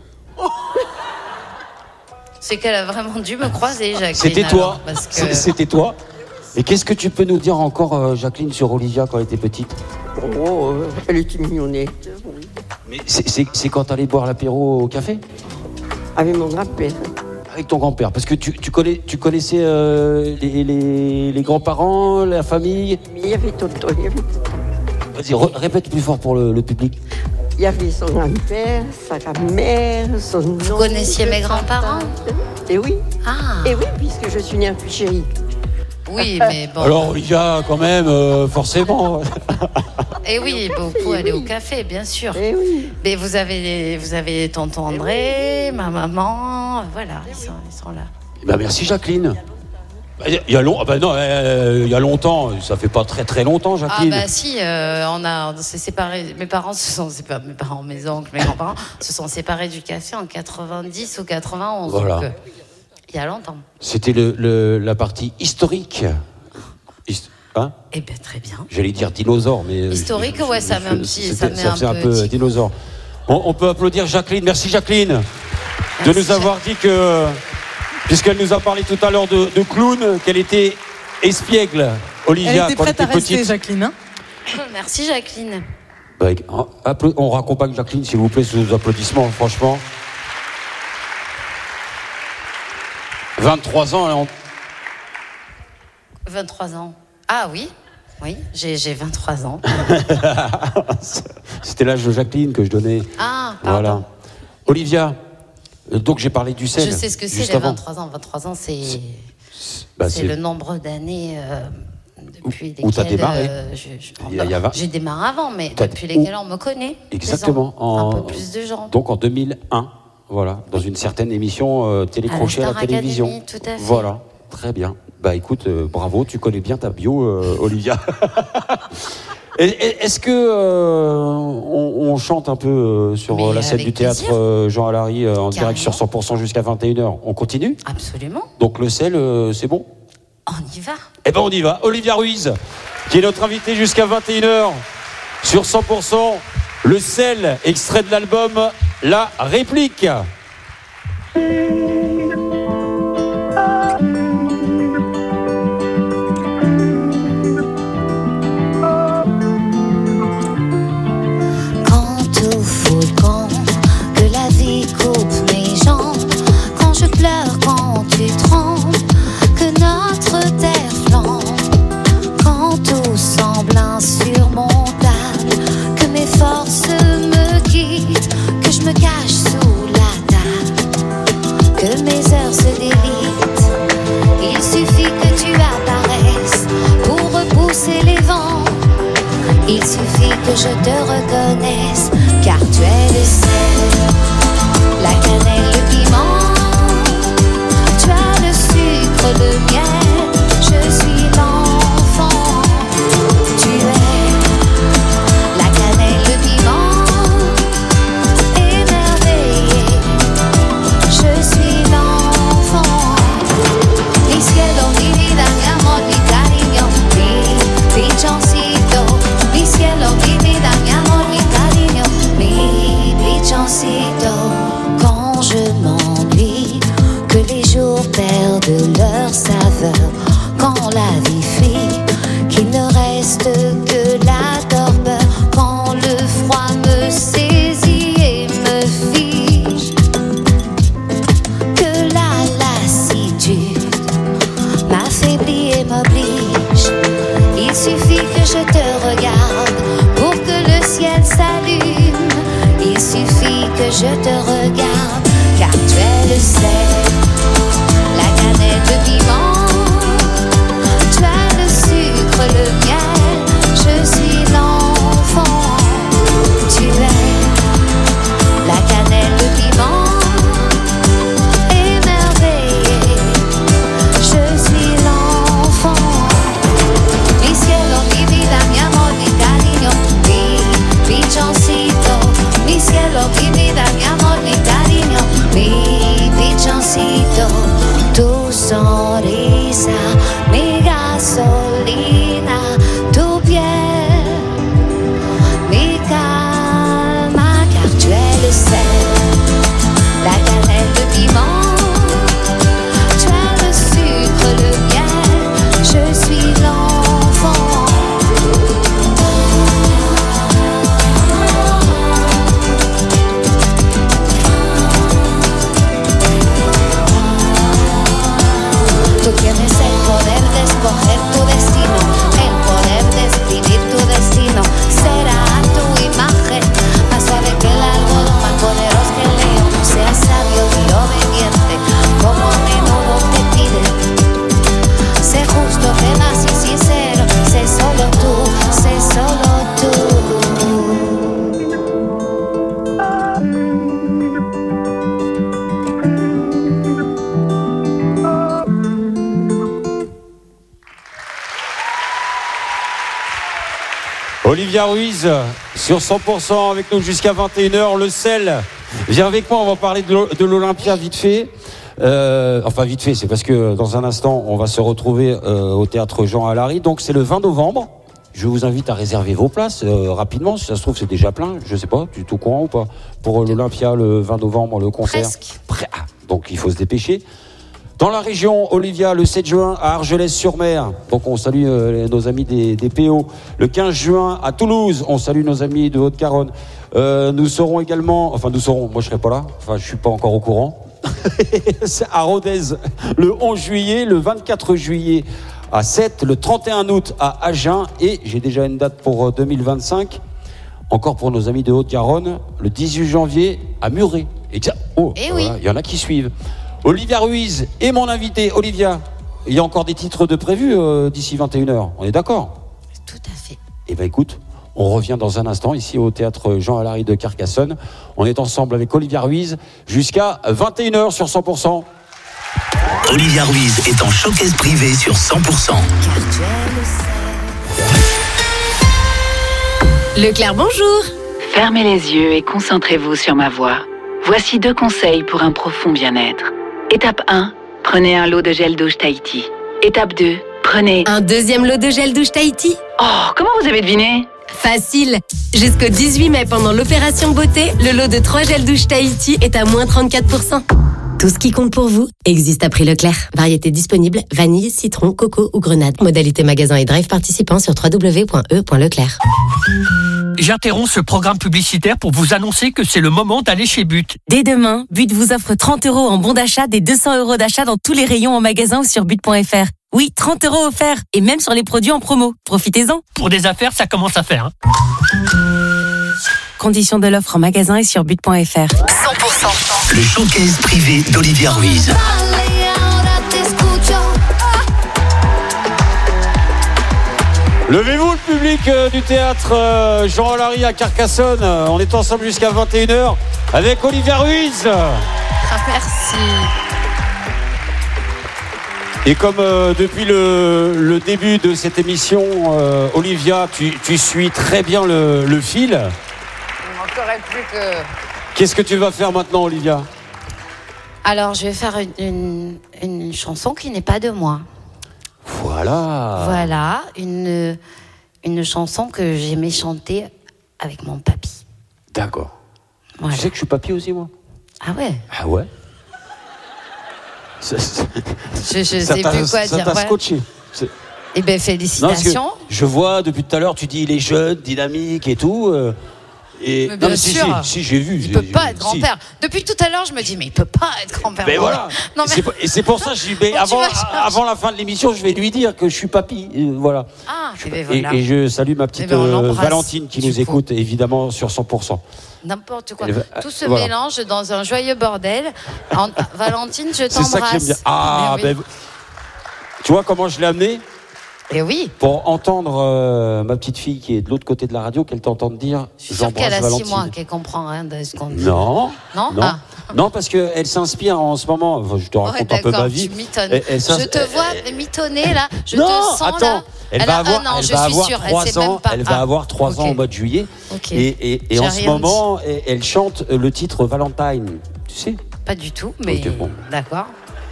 C'est qu'elle a vraiment dû me croiser, Jacqueline.
C'était toi.
Parce que...
C'était toi. Et qu'est-ce que tu peux nous dire encore, Jacqueline, sur Olivia quand elle était petite?
Oh, elle était mignonnette. Oui.
Mais c'est quand t'allais boire l'apéro au café?
Avec mon grand-père.
Avec ton grand-père, parce que tu connaissais les grands-parents, la famille?
Mais il y avait tonton.
Vas-y, répète plus fort pour le public.
Il y avait son grand-père, sa grand-mère, son oncle.
Vous connaissiez mes grands-parents?
Eh oui.
Ah.
Eh oui, puisque je suis née à Puy-Chéry.
Oui, mais bon.
Alors, Olivia, quand même, forcément.
Eh oui, beaucoup aller au café, bien sûr.
Eh oui.
Mais vous avez tonton André, ma maman, voilà, ils sont là.
Ben merci, Jacqueline. Il y a longtemps, ça fait pas très longtemps, Jacqueline.
Ah bah si, on s'est séparés, mes parents, mes oncles, mes grands-parents se sont séparés du café en 90 ou 91.
Voilà.
Donc, il y a longtemps.
C'était la partie historique. Hein?
Eh bien, très bien.
J'allais dire dinosaure, mais...
Historique, ouais, ça met un
peu dinosaure. On peut applaudir Jacqueline. Merci, Jacqueline, de nous avoir dit que... Puisqu'elle nous a parlé tout à l'heure de clown, qu'elle était espiègle, Olivia.
Elle était prête à rester, Jacqueline. Hein?
Merci, Jacqueline.
On raccompagne Jacqueline, s'il vous plaît, sous nos applaudissements, franchement. 23 ans,
23 ans. Ah oui, j'ai 23 ans.
C'était l'âge de Jacqueline que je donnais.
Ah, pardon.
Voilà. Olivia, donc j'ai parlé du sel.
Je sais ce que c'est les 23 ans. 23 ans, c'est le nombre d'années depuis lesquelles...
Où tu as démarré
J'ai démarré avant, mais depuis lesquelles on me connaît.
Exactement.
Un peu plus de gens.
Donc en 2001, voilà, dans une certaine émission télécrochet à la télévision.
Academy, tout à fait.
Voilà. Très bien. Bah écoute, bravo, tu connais bien ta bio, Olivia. Est-ce que on chante un peu sur la scène du théâtre Jean Alary en direct sur 100% jusqu'à 21h? On continue?
Absolument.
Donc le sel, c'est bon?
On y va.
Eh ben on y va. Olivia Ruiz, qui est notre invitée jusqu'à 21h sur 100%. Le sel, extrait de l'album La Réplique.
Que je te reconnaisse, car tu es le sel, la cannelle, le piment, tu as le sucre, le miel, je suis l'enfant, tu es la cannelle, le piment, émerveillé, je suis l'enfant, mi cielo, mi vida, mi amor, mi cariño, mi pichoncito, mi cielo, mi vida, mi amor, mi cariño, mi pichoncito. Quand je m'ennuie, que les jours perdent leur saveur, quand la vie fuit, qu'il ne reste que la torpeur, quand le froid me saisit et me fige, que la lassitude m'affaiblit et m'oblige. Il suffit que je te regarde pour que le ciel s'allume. Il suffit que je te regarde, car tu es le sel, la cannelle, le piment, tu as le sucre, le miel, je suis l'enfant, tu es la cannelle, le piment, émerveillé, je suis l'enfant. Mi cielo, mi vida, mi amor, mi cariño, mi pichoncito. Mi cielo, mi vida, mi amor, mi cariño, mi pichoncito. Tu sonrisa, mi gasolina, tu piel, mi calma, car tu es le sel, la cannelle, le piment, tu as le sucre, le miel, je suis l'enfant. Tú tienes el poder de escoger tu destino, el poder de escribir tu destino. Será tu imagen, más suave que el algodón, más poderoso que el león. Seas sabio y obediente, como a menudo te piden. Sé justo, tenaz y sincero, sé solo tú, sé solo tú.
Olivia Ruiz sur 100% avec nous jusqu'à 21h. Le sel, viens avec moi, on va parler de l'Olympia vite fait. Enfin vite fait, c'est parce que dans un instant on va se retrouver au théâtre Jean Alary. Donc c'est le 20 novembre. Je vous invite à réserver vos places rapidement. Si ça se trouve c'est déjà plein, je sais pas, tu es au courant ou pas? Pour l'Olympia le 20 novembre, le concert.
Presque.
Donc il faut se dépêcher. Dans la région, Olivia, le 7 juin à Argelès-sur-Mer. Donc on salue nos amis des PO. Le 15 juin à Toulouse, on salue nos amis de Haute-Garonne. Nous serons également, moi je serai pas là, je suis pas encore au courant. À Rodez, le 11 juillet, le 24 juillet à Sète, le 31 août à Agen, et j'ai déjà une date pour 2025, encore pour nos amis de Haute-Garonne, le 18 janvier à Muret. Oh,
oui.
Il y en a qui suivent. Olivia Ruiz est mon invité. Olivia, il y a encore des titres de prévus d'ici 21h, on est d'accord?
Tout à fait.
Eh bien écoute, on revient dans un instant ici au théâtre Jean Alary de Carcassonne. On est ensemble avec Olivia Ruiz jusqu'à 21h sur 100%.
Olivia Ruiz est en showcase privé sur 100%.
Leclerc, bonjour.
Fermez les yeux et concentrez-vous sur ma voix. Voici 2 conseils pour un profond bien-être. Étape 1, prenez un lot de gel douche Tahiti. Étape 2, prenez
un 2e lot de gel douche Tahiti.
Oh, comment vous avez deviné ?
Facile. Jusqu'au 18 mai, pendant l'opération beauté, le lot de 3 gels douche Tahiti est à moins 34%. Tout ce qui compte pour vous existe à prix Leclerc. Variété disponible, vanille, citron, coco ou grenade. Modalité magasin et drive participant sur www.e.leclerc.
J'interromps ce programme publicitaire pour vous annoncer que c'est le moment d'aller chez But.
Dès demain, But vous offre 30 € en bon d'achat, des 200 € d'achat dans tous les rayons en magasin ou sur but.fr. Oui, 30 € offerts, et même sur les produits en promo. Profitez-en.
Pour des affaires, ça commence à faire.
Conditions de l'offre en magasin et sur but.fr. 100%.
Le showcase privé d'Olivia Ruiz.
Levez-vous le public du théâtre Jean Rolary à Carcassonne. On est ensemble jusqu'à 21h avec Olivia Ruiz.
Merci.
Et comme depuis le début de cette émission, Olivia, tu suis très bien le fil.
Il manquerait plus que...
Qu'est-ce que tu vas faire maintenant, Olivia ?
Alors, je vais faire une chanson qui n'est pas de moi. Voilà, une chanson que j'aimais chanter avec mon papy.
D'accord.
Voilà.
Tu sais que je suis papy aussi, moi ?
Ah ouais ?
Ah ouais ?
Je sais plus quoi dire.
Ça t'a scotché.
Eh bien, félicitations.
Non, je vois depuis tout à l'heure, tu dis il est jeune, dynamique et tout.
Mais bien sûr.
Si, j'ai vu.
Il peut pas être grand-père. Depuis tout à l'heure, je me dis, mais il peut pas être grand-père.
Mais voilà. Non, mais... Et c'est pour ça que je dis, mais avant la fin de l'émission, je vais lui dire que je suis papy. Voilà.
Ah, voilà.
Et je salue ma petite Valentine qui nous écoute, évidemment, sur 100%.
N'importe quoi. Tout se mélange dans un joyeux bordel. Valentine, je t'embrasse.
C'est ça que j'aime bien. Ah, oui. Tu vois comment je l'ai amené ?
Et oui.
Pour entendre ma petite fille qui est de l'autre côté de la radio, qu'elle t'entende dire
« Je suis sûre qu'elle a 6 mois, qu'elle comprend rien de ce qu'on dit. »
Non.
Ah.
Non, parce qu'elle s'inspire en ce moment. Enfin, je te raconte un peu ma vie.
Tu m'étonnes. Je te vois mitonner là. Je te sens
attends.
là.
Elle va avoir 3 ans au mois de juillet. Okay. Et en ce moment, elle chante le titre Valentine. Tu sais ?
Pas du tout, mais d'accord.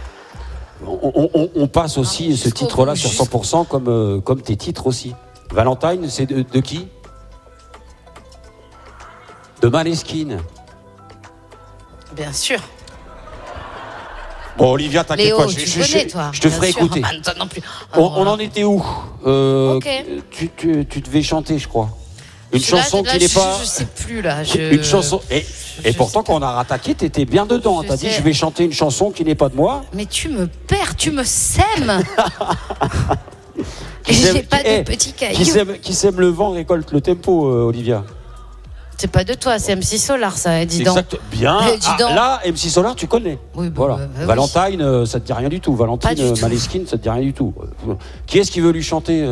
On passe aussi ce titre-là sur 100% comme tes titres aussi. Valentine, c'est de qui ? De Maneskin.
Bien sûr.
Bon, Olivia, t'inquiète pas, je te ferai écouter.
Non plus.
On en était où ? Tu devais chanter, je crois. Une chanson qui n'est pas.
Je sais plus là.
Une chanson. Et pourtant, quand on a rattaqué, t'étais bien dedans. T'as dit, je vais chanter une chanson qui n'est pas de moi.
Mais tu me perds, tu me sèmes. Et j'ai pas de petits cailloux.
Qui sème le vent récolte le tempo, Olivia.
C'est pas de toi, c'est MC Solar, ça, dis donc.
Exact. Bien. Là, MC Solar, tu connais.
Oui,
voilà. Valentine, ça te dit rien du tout. Valentine Maneskin, ça te dit rien du tout. Qui est-ce qui veut lui chanter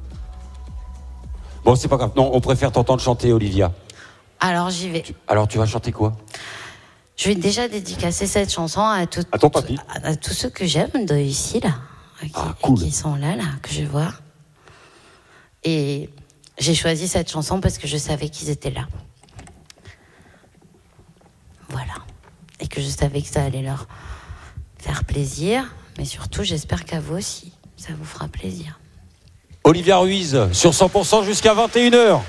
Bon, c'est pas grave. Non, on préfère t'entendre chanter, Olivia.
Alors, j'y vais.
Alors, tu vas chanter quoi ?
Je vais déjà dédicacer cette chanson à tous ceux que j'aime de ici, là. Qui sont là, que je vois. Et j'ai choisi cette chanson parce que je savais qu'ils étaient là. Voilà. Et que je savais que ça allait leur faire plaisir. Mais surtout, j'espère qu'à vous aussi, ça vous fera plaisir.
Olivia Ruiz, sur 100% jusqu'à 21h.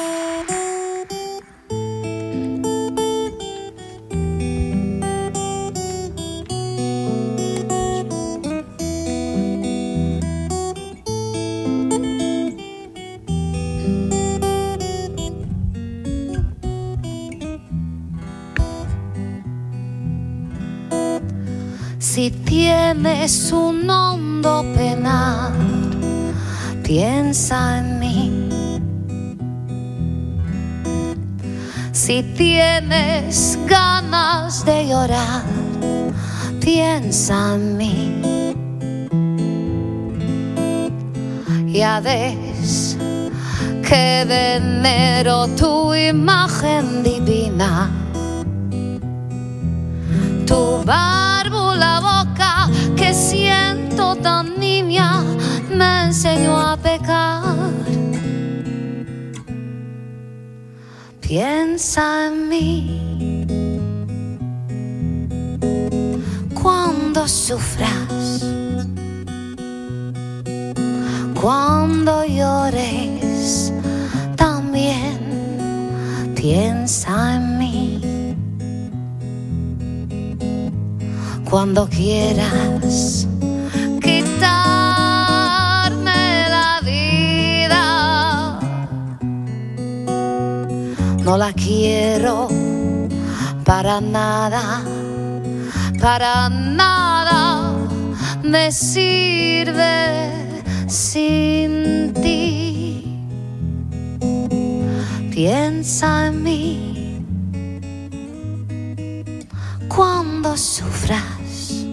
Si tienes un hondo penal, piensa en mí. Si tienes ganas de llorar, piensa en mí. Ya ves que venero tu imagen divina, tu barba, la boca que esta niña me enseñó a pecar. Piensa en mí cuando sufras, cuando llores, también piensa en mí. Cuando quieras quitarme la vida, no la quiero para nada, me sirve sin ti. Piensa en mí cuando sufras,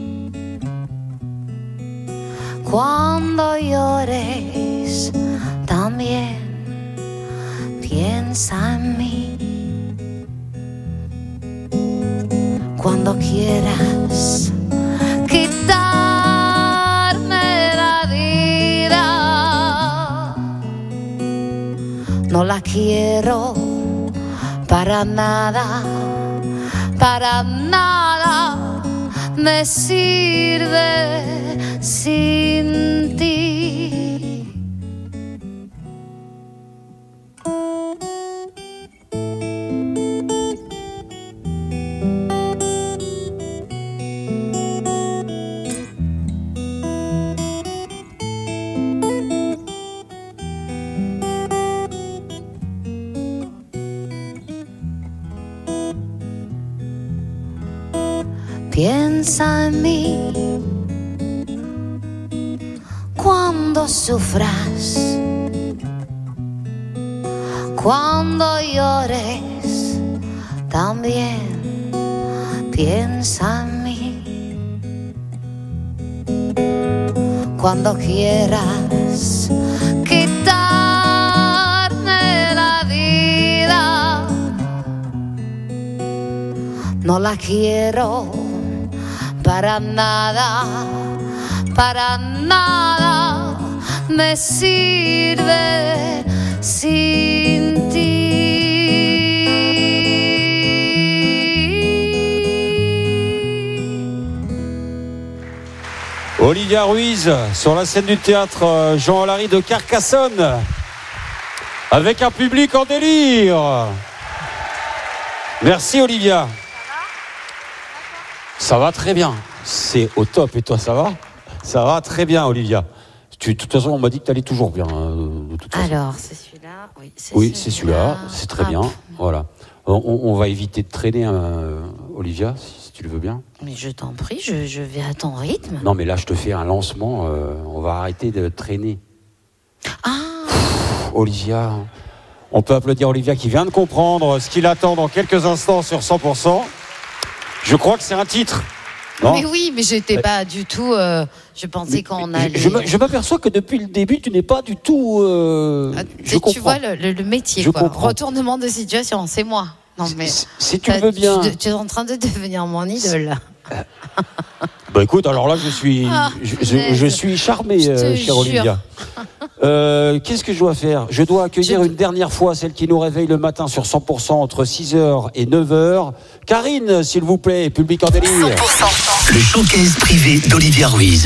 cuando llores, también piensa en mí. Cuando quieras quitarme la vida, no la quiero para nada, me sirve sin ti. Piensa en mí cuando sufras, cuando llores, también piensa en mí. Cuando quieras quitarme la vida, no la quiero para nada, me sirve sin ti.
Olivia Ruiz sur la scène du théâtre Jean Larry de Carcassonne avec un public en délire. Merci Olivia. Ça va très bien, c'est au top. Et toi, ça va? Ça va très bien, Olivia. De toute façon, on m'a dit que tu allais toujours bien. De toute façon.
Alors, c'est celui-là.
Oui, c'est celui-là. C'est très bien. Voilà. On va éviter de traîner, Olivia, si tu le veux bien.
Mais je t'en prie, je vais à ton rythme.
Non, mais là, je te fais un lancement. On va arrêter de traîner. Olivia, on peut applaudir Olivia qui vient de comprendre ce qu'il attend dans quelques instants sur 100%. Je crois que c'est un titre. Non,
mais oui, mais j'étais pas du tout. Je pensais qu'on allait.
Je m'aperçois que depuis le début, tu n'es pas du tout.
Tu vois le métier, quoi. Retournement de situation, c'est moi. Non mais.
Si tu le veux bien.
Tu es en train de devenir mon idole.
Bah écoute, alors là, je suis charmé, chère Olivia. Qu'est-ce que je dois faire? Je dois accueillir une dernière fois celle qui nous réveille le matin sur 100% entre 6h et 9h. Karine, s'il vous plaît, public en délire.
100%. Le showcase privé d'Olivia Ruiz.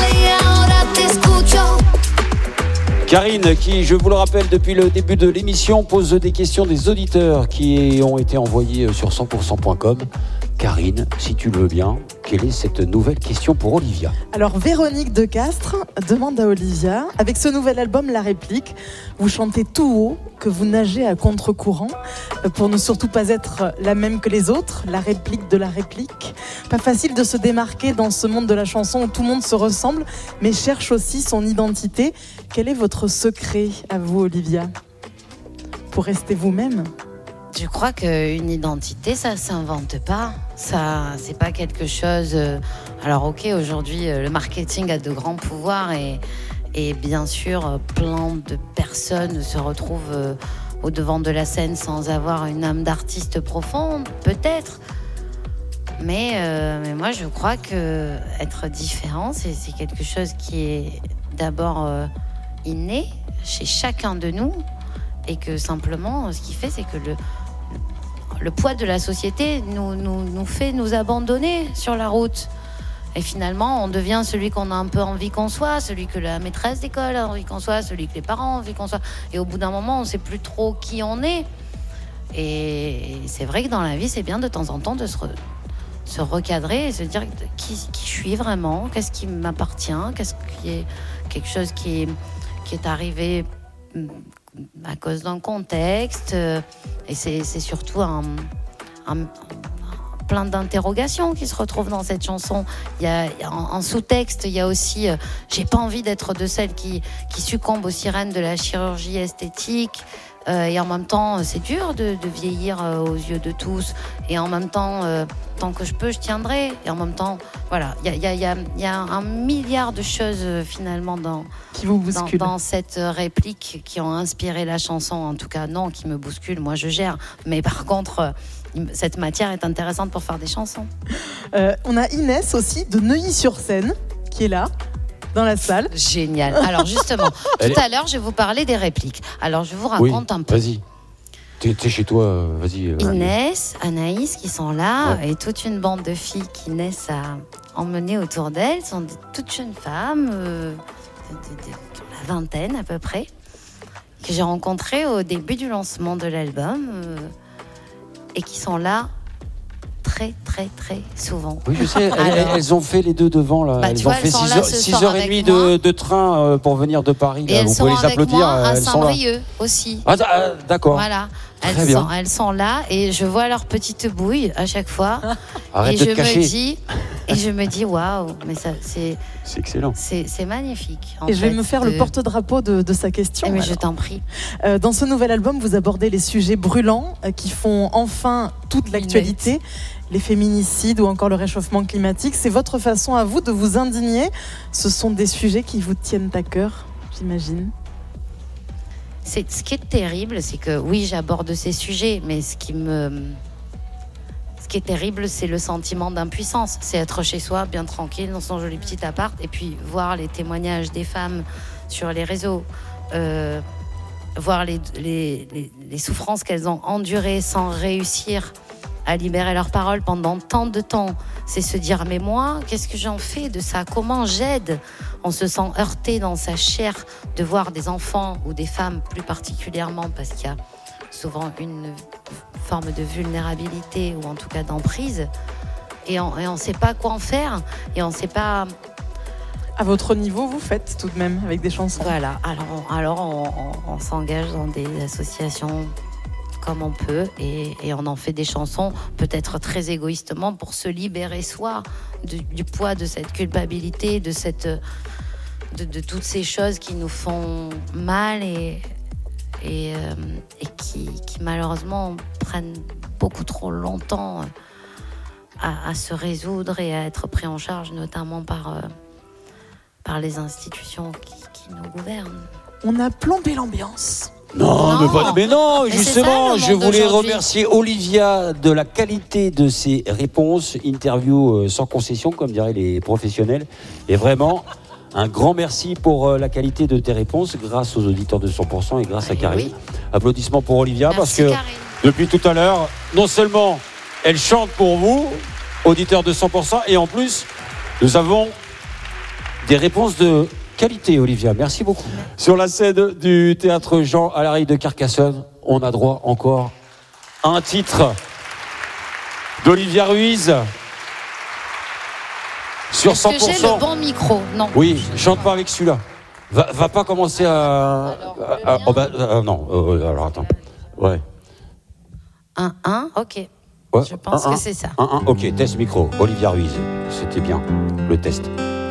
Karine, qui, je vous le rappelle, depuis le début de l'émission, pose des questions des auditeurs qui ont été envoyés sur 100%.com. Karine, si tu le veux bien, quelle est cette nouvelle question pour Olivia?
Alors, Véronique de Castres demande à Olivia, avec ce nouvel album La Réplique, vous chantez tout haut que vous nagez à contre-courant pour ne surtout pas être la même que les autres, la réplique de la réplique. Pas facile de se démarquer dans ce monde de la chanson où tout le monde se ressemble, mais cherche aussi son identité. Quel est votre secret à vous, Olivia, pour rester vous-même?
Je crois qu'une identité, ça s'invente pas. Ça, c'est pas quelque chose. Alors, ok, aujourd'hui, le marketing a de grands pouvoirs et bien sûr, plein de personnes se retrouvent au devant de la scène sans avoir une âme d'artiste profonde, peut-être. Mais moi, je crois que être différent, c'est quelque chose qui est d'abord inné chez chacun de nous, et que simplement, ce qui fait, c'est que le poids de la société nous fait nous abandonner sur la route. Et finalement, on devient celui qu'on a un peu envie qu'on soit, celui que la maîtresse d'école a envie qu'on soit, celui que les parents ont envie qu'on soit. Et au bout d'un moment, on ne sait plus trop qui on est. Et c'est vrai que dans la vie, c'est bien de temps en temps de se recadrer et se dire qui je suis vraiment, qu'est-ce qui m'appartient, qu'est-ce qui est quelque chose qui est arrivé à cause d'un contexte. Et c'est surtout plein d'interrogations qui se retrouvent dans cette chanson. Il y a en sous-texte, il y a aussi j'ai pas envie d'être de celles qui succombent aux sirènes de la chirurgie esthétique. Et en même temps, c'est dur de vieillir aux yeux de tous. Et en même temps, tant que je peux, je tiendrai. Et en même temps, voilà, il y a un milliard de choses finalement dans cette réplique qui ont inspiré la chanson. En tout cas, non, qui me bousculent. Moi, je gère. Mais par contre, cette matière est intéressante pour faire des chansons.
On a Inès aussi de Neuilly-sur-Seine qui est là. Dans la salle.
Génial. Alors justement, tout à l'heure, je vais vous parler des répliques. Alors je vous raconte un peu.
Vas-y. T'es chez toi, vas-y.
Inès, Anaïs qui sont là, et toute une bande de filles qu'Inès a emmenées autour d'elle. Sont toutes jeunes femmes, la vingtaine à peu près, que j'ai rencontrées au début du lancement de l'album, et qui sont là très très très souvent.
Oui, je sais, elles ont fait les deux devant là. Elles ont fait 6h30 de train pour venir de Paris.
Et
vous pouvez les applaudir.
Moi à Saint-Brieuc aussi.
Ah, d'accord.
Voilà. Elles sont là et je vois leur petite bouille à chaque fois.
Arrête de te cacher.
Et je me dis waouh, mais ça c'est
excellent.
C'est magnifique.
Et je vais me faire le porte-drapeau de sa question.
Mais je t'en prie.
Dans ce nouvel album, vous abordez les sujets brûlants qui font enfin toute l'actualité. Les féminicides ou encore le réchauffement climatique. C'est votre façon à vous de vous indigner. Ce sont des sujets qui vous tiennent à cœur, j'imagine.
Ce qui est terrible, c'est que oui, j'aborde ces sujets, mais ce qui est terrible, c'est le sentiment d'impuissance. C'est être chez soi, bien tranquille, dans son joli petit appart, et puis voir les témoignages des femmes sur les réseaux, voir les souffrances qu'elles ont endurées sans réussir à libérer leurs paroles pendant tant de temps. C'est se dire, mais moi, qu'est-ce que j'en fais de ça? Comment j'aide? On se sent heurté dans sa chair de voir des enfants ou des femmes plus particulièrement, parce qu'il y a souvent une forme de vulnérabilité ou en tout cas d'emprise. Et on ne sait pas quoi en faire. Et on ne sait pas...
À votre niveau, vous faites tout de même avec des chansons.
Voilà. Alors on s'engage dans des associations comme on peut et on en fait des chansons peut-être très égoïstement pour se libérer soi du poids de cette culpabilité, de toutes ces choses qui nous font mal et qui malheureusement prennent beaucoup trop longtemps à se résoudre et à être pris en charge, notamment par les institutions qui nous gouvernent.
On a plombé l'ambiance.
Non, mais non, justement, je voulais remercier Olivia de la qualité de ses réponses, interview sans concession, comme diraient les professionnels. Et vraiment, un grand merci pour la qualité de tes réponses, grâce aux auditeurs de 100% et grâce à Karine. Oui. Applaudissements pour Olivia, merci, parce que Karine. Depuis tout à l'heure, non seulement elle chante pour vous, auditeurs de 100%, et en plus, nous avons des réponses de qualité, Olivia, merci beaucoup. Sur la scène du théâtre Jean Alary de Carcassonne, on a droit encore à un titre d'Olivia Ruiz sur 100%.
Est-ce que j'ai le bon micro? Non.
Oui, chante pas avec celui-là. Va pas commencer à... non, alors attends. Ouais.
1, ok.
Ouais.
Je pense que c'est ça.
1, ok, test micro. Olivia Ruiz, c'était bien, le test.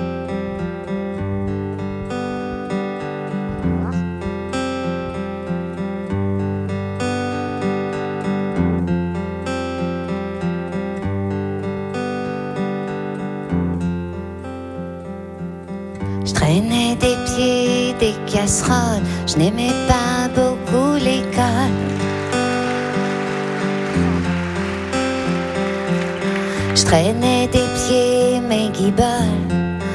Je traînais des pieds, des casseroles, je n'aimais pas beaucoup l'école. Je traînais des pieds mes guiboles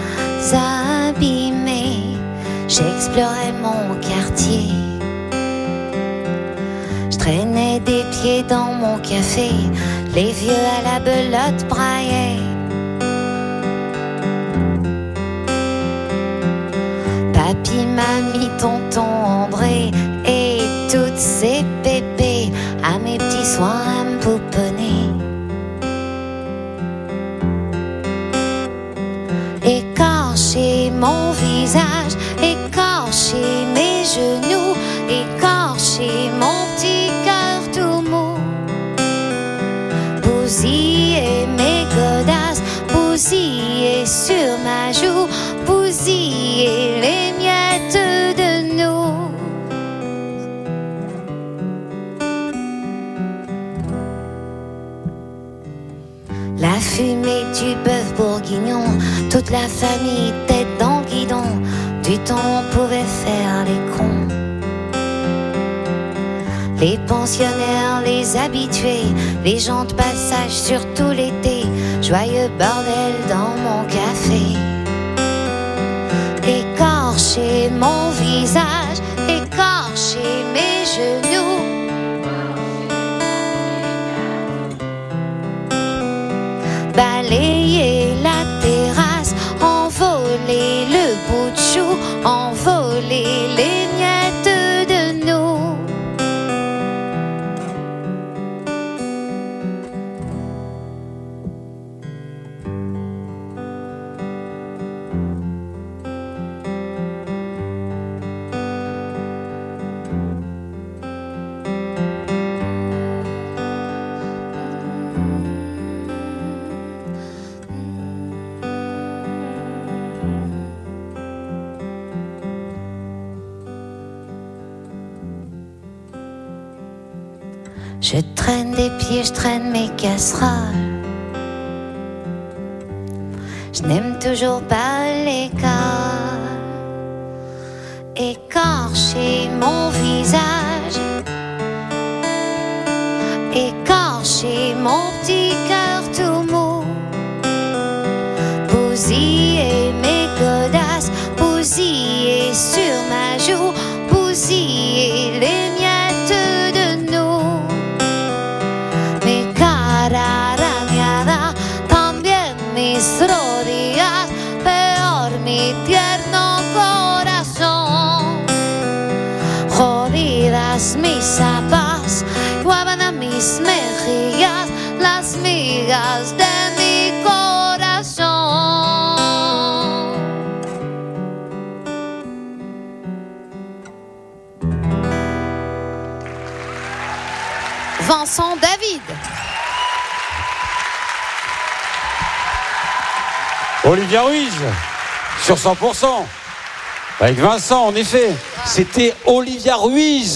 abîmés, j'explorais mon quartier. Je traînais des pieds dans mon café, les vieux à la belote braillaient. Papy, mamie, tonton André et toutes ces pépés à mes petits soins à me pouponner. Écorcher mon visage, écorcher mes genoux, écorcher mon petit cœur tout mou. Bousiller mes godasses, bousiller sur ma joue, bousiller les miettes de nous. La fumée du bœuf bourguignon, toute la famille tête dans le guidon. Du temps on pouvait faire les cons. Les pensionnaires, les habitués, les gens de passage surtout l'été. Joyeux bordel dans mon café. Écorcher mon visage, écorcher mes genoux. Balayer la terrasse, envoler le bout de chou, envoler les miettes de nous. Je traîne des pieds, je traîne mes casseroles. Je n'aime toujours pas l'école. Écorcher mon visage, écorcher mon petit cœur tout mou. Bousiller mes godasses, bousiller sur ma joue, bousiller les miettes de nous. Mi cara arañada, también mis rodillas, peor mi tierno corazón. Jodidas mis zapas, guaban a mis mejillas, las migas de mi corazón. Vincent David.
Olivia Ruiz sur 100%. Avec Vincent, en effet. C'était Olivia Ruiz.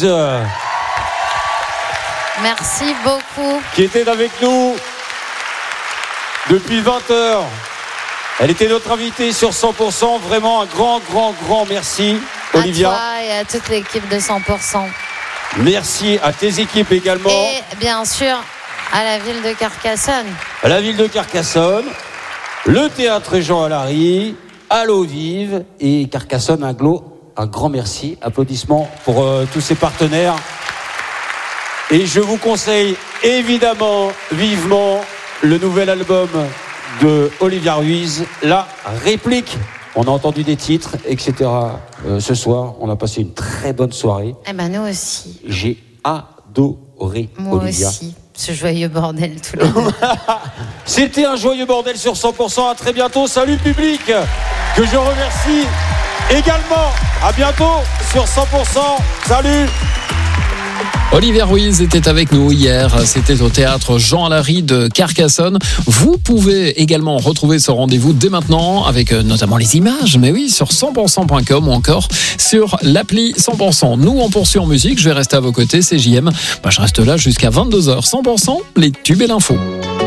Merci beaucoup.
Qui était avec nous depuis 20h. Elle était notre invitée sur 100%. Vraiment un grand merci, Olivia.
À toi et à toute l'équipe de 100%.
Merci à tes équipes également.
Et bien sûr, à la ville de Carcassonne.
À la ville de Carcassonne, le théâtre Jean Alary, à l'eau vive et Carcassonne, un grand merci. Applaudissements pour tous ces partenaires. Et je vous conseille évidemment, vivement, le nouvel album de Olivia Ruiz, La Réplique. On a entendu des titres, etc. Ce soir, on a passé une très bonne soirée.
Eh ben nous aussi.
J'ai adoré
Moi
Olivia.
aussi. Ce joyeux bordel tous les deux.
C'était un joyeux bordel sur 100%. À très bientôt. Salut public, que je remercie également. À bientôt sur 100%. Salut.
Olivia Ruiz était avec nous hier, c'était au théâtre Jean Alary de Carcassonne. Vous pouvez également retrouver ce rendez-vous dès maintenant avec notamment les images, mais oui, sur 100%.com ou encore sur l'appli 100%. Nous, on poursuit en musique, je vais rester à vos côtés, c'est JM. Je reste là jusqu'à 22h. 100%, les tubes et l'info.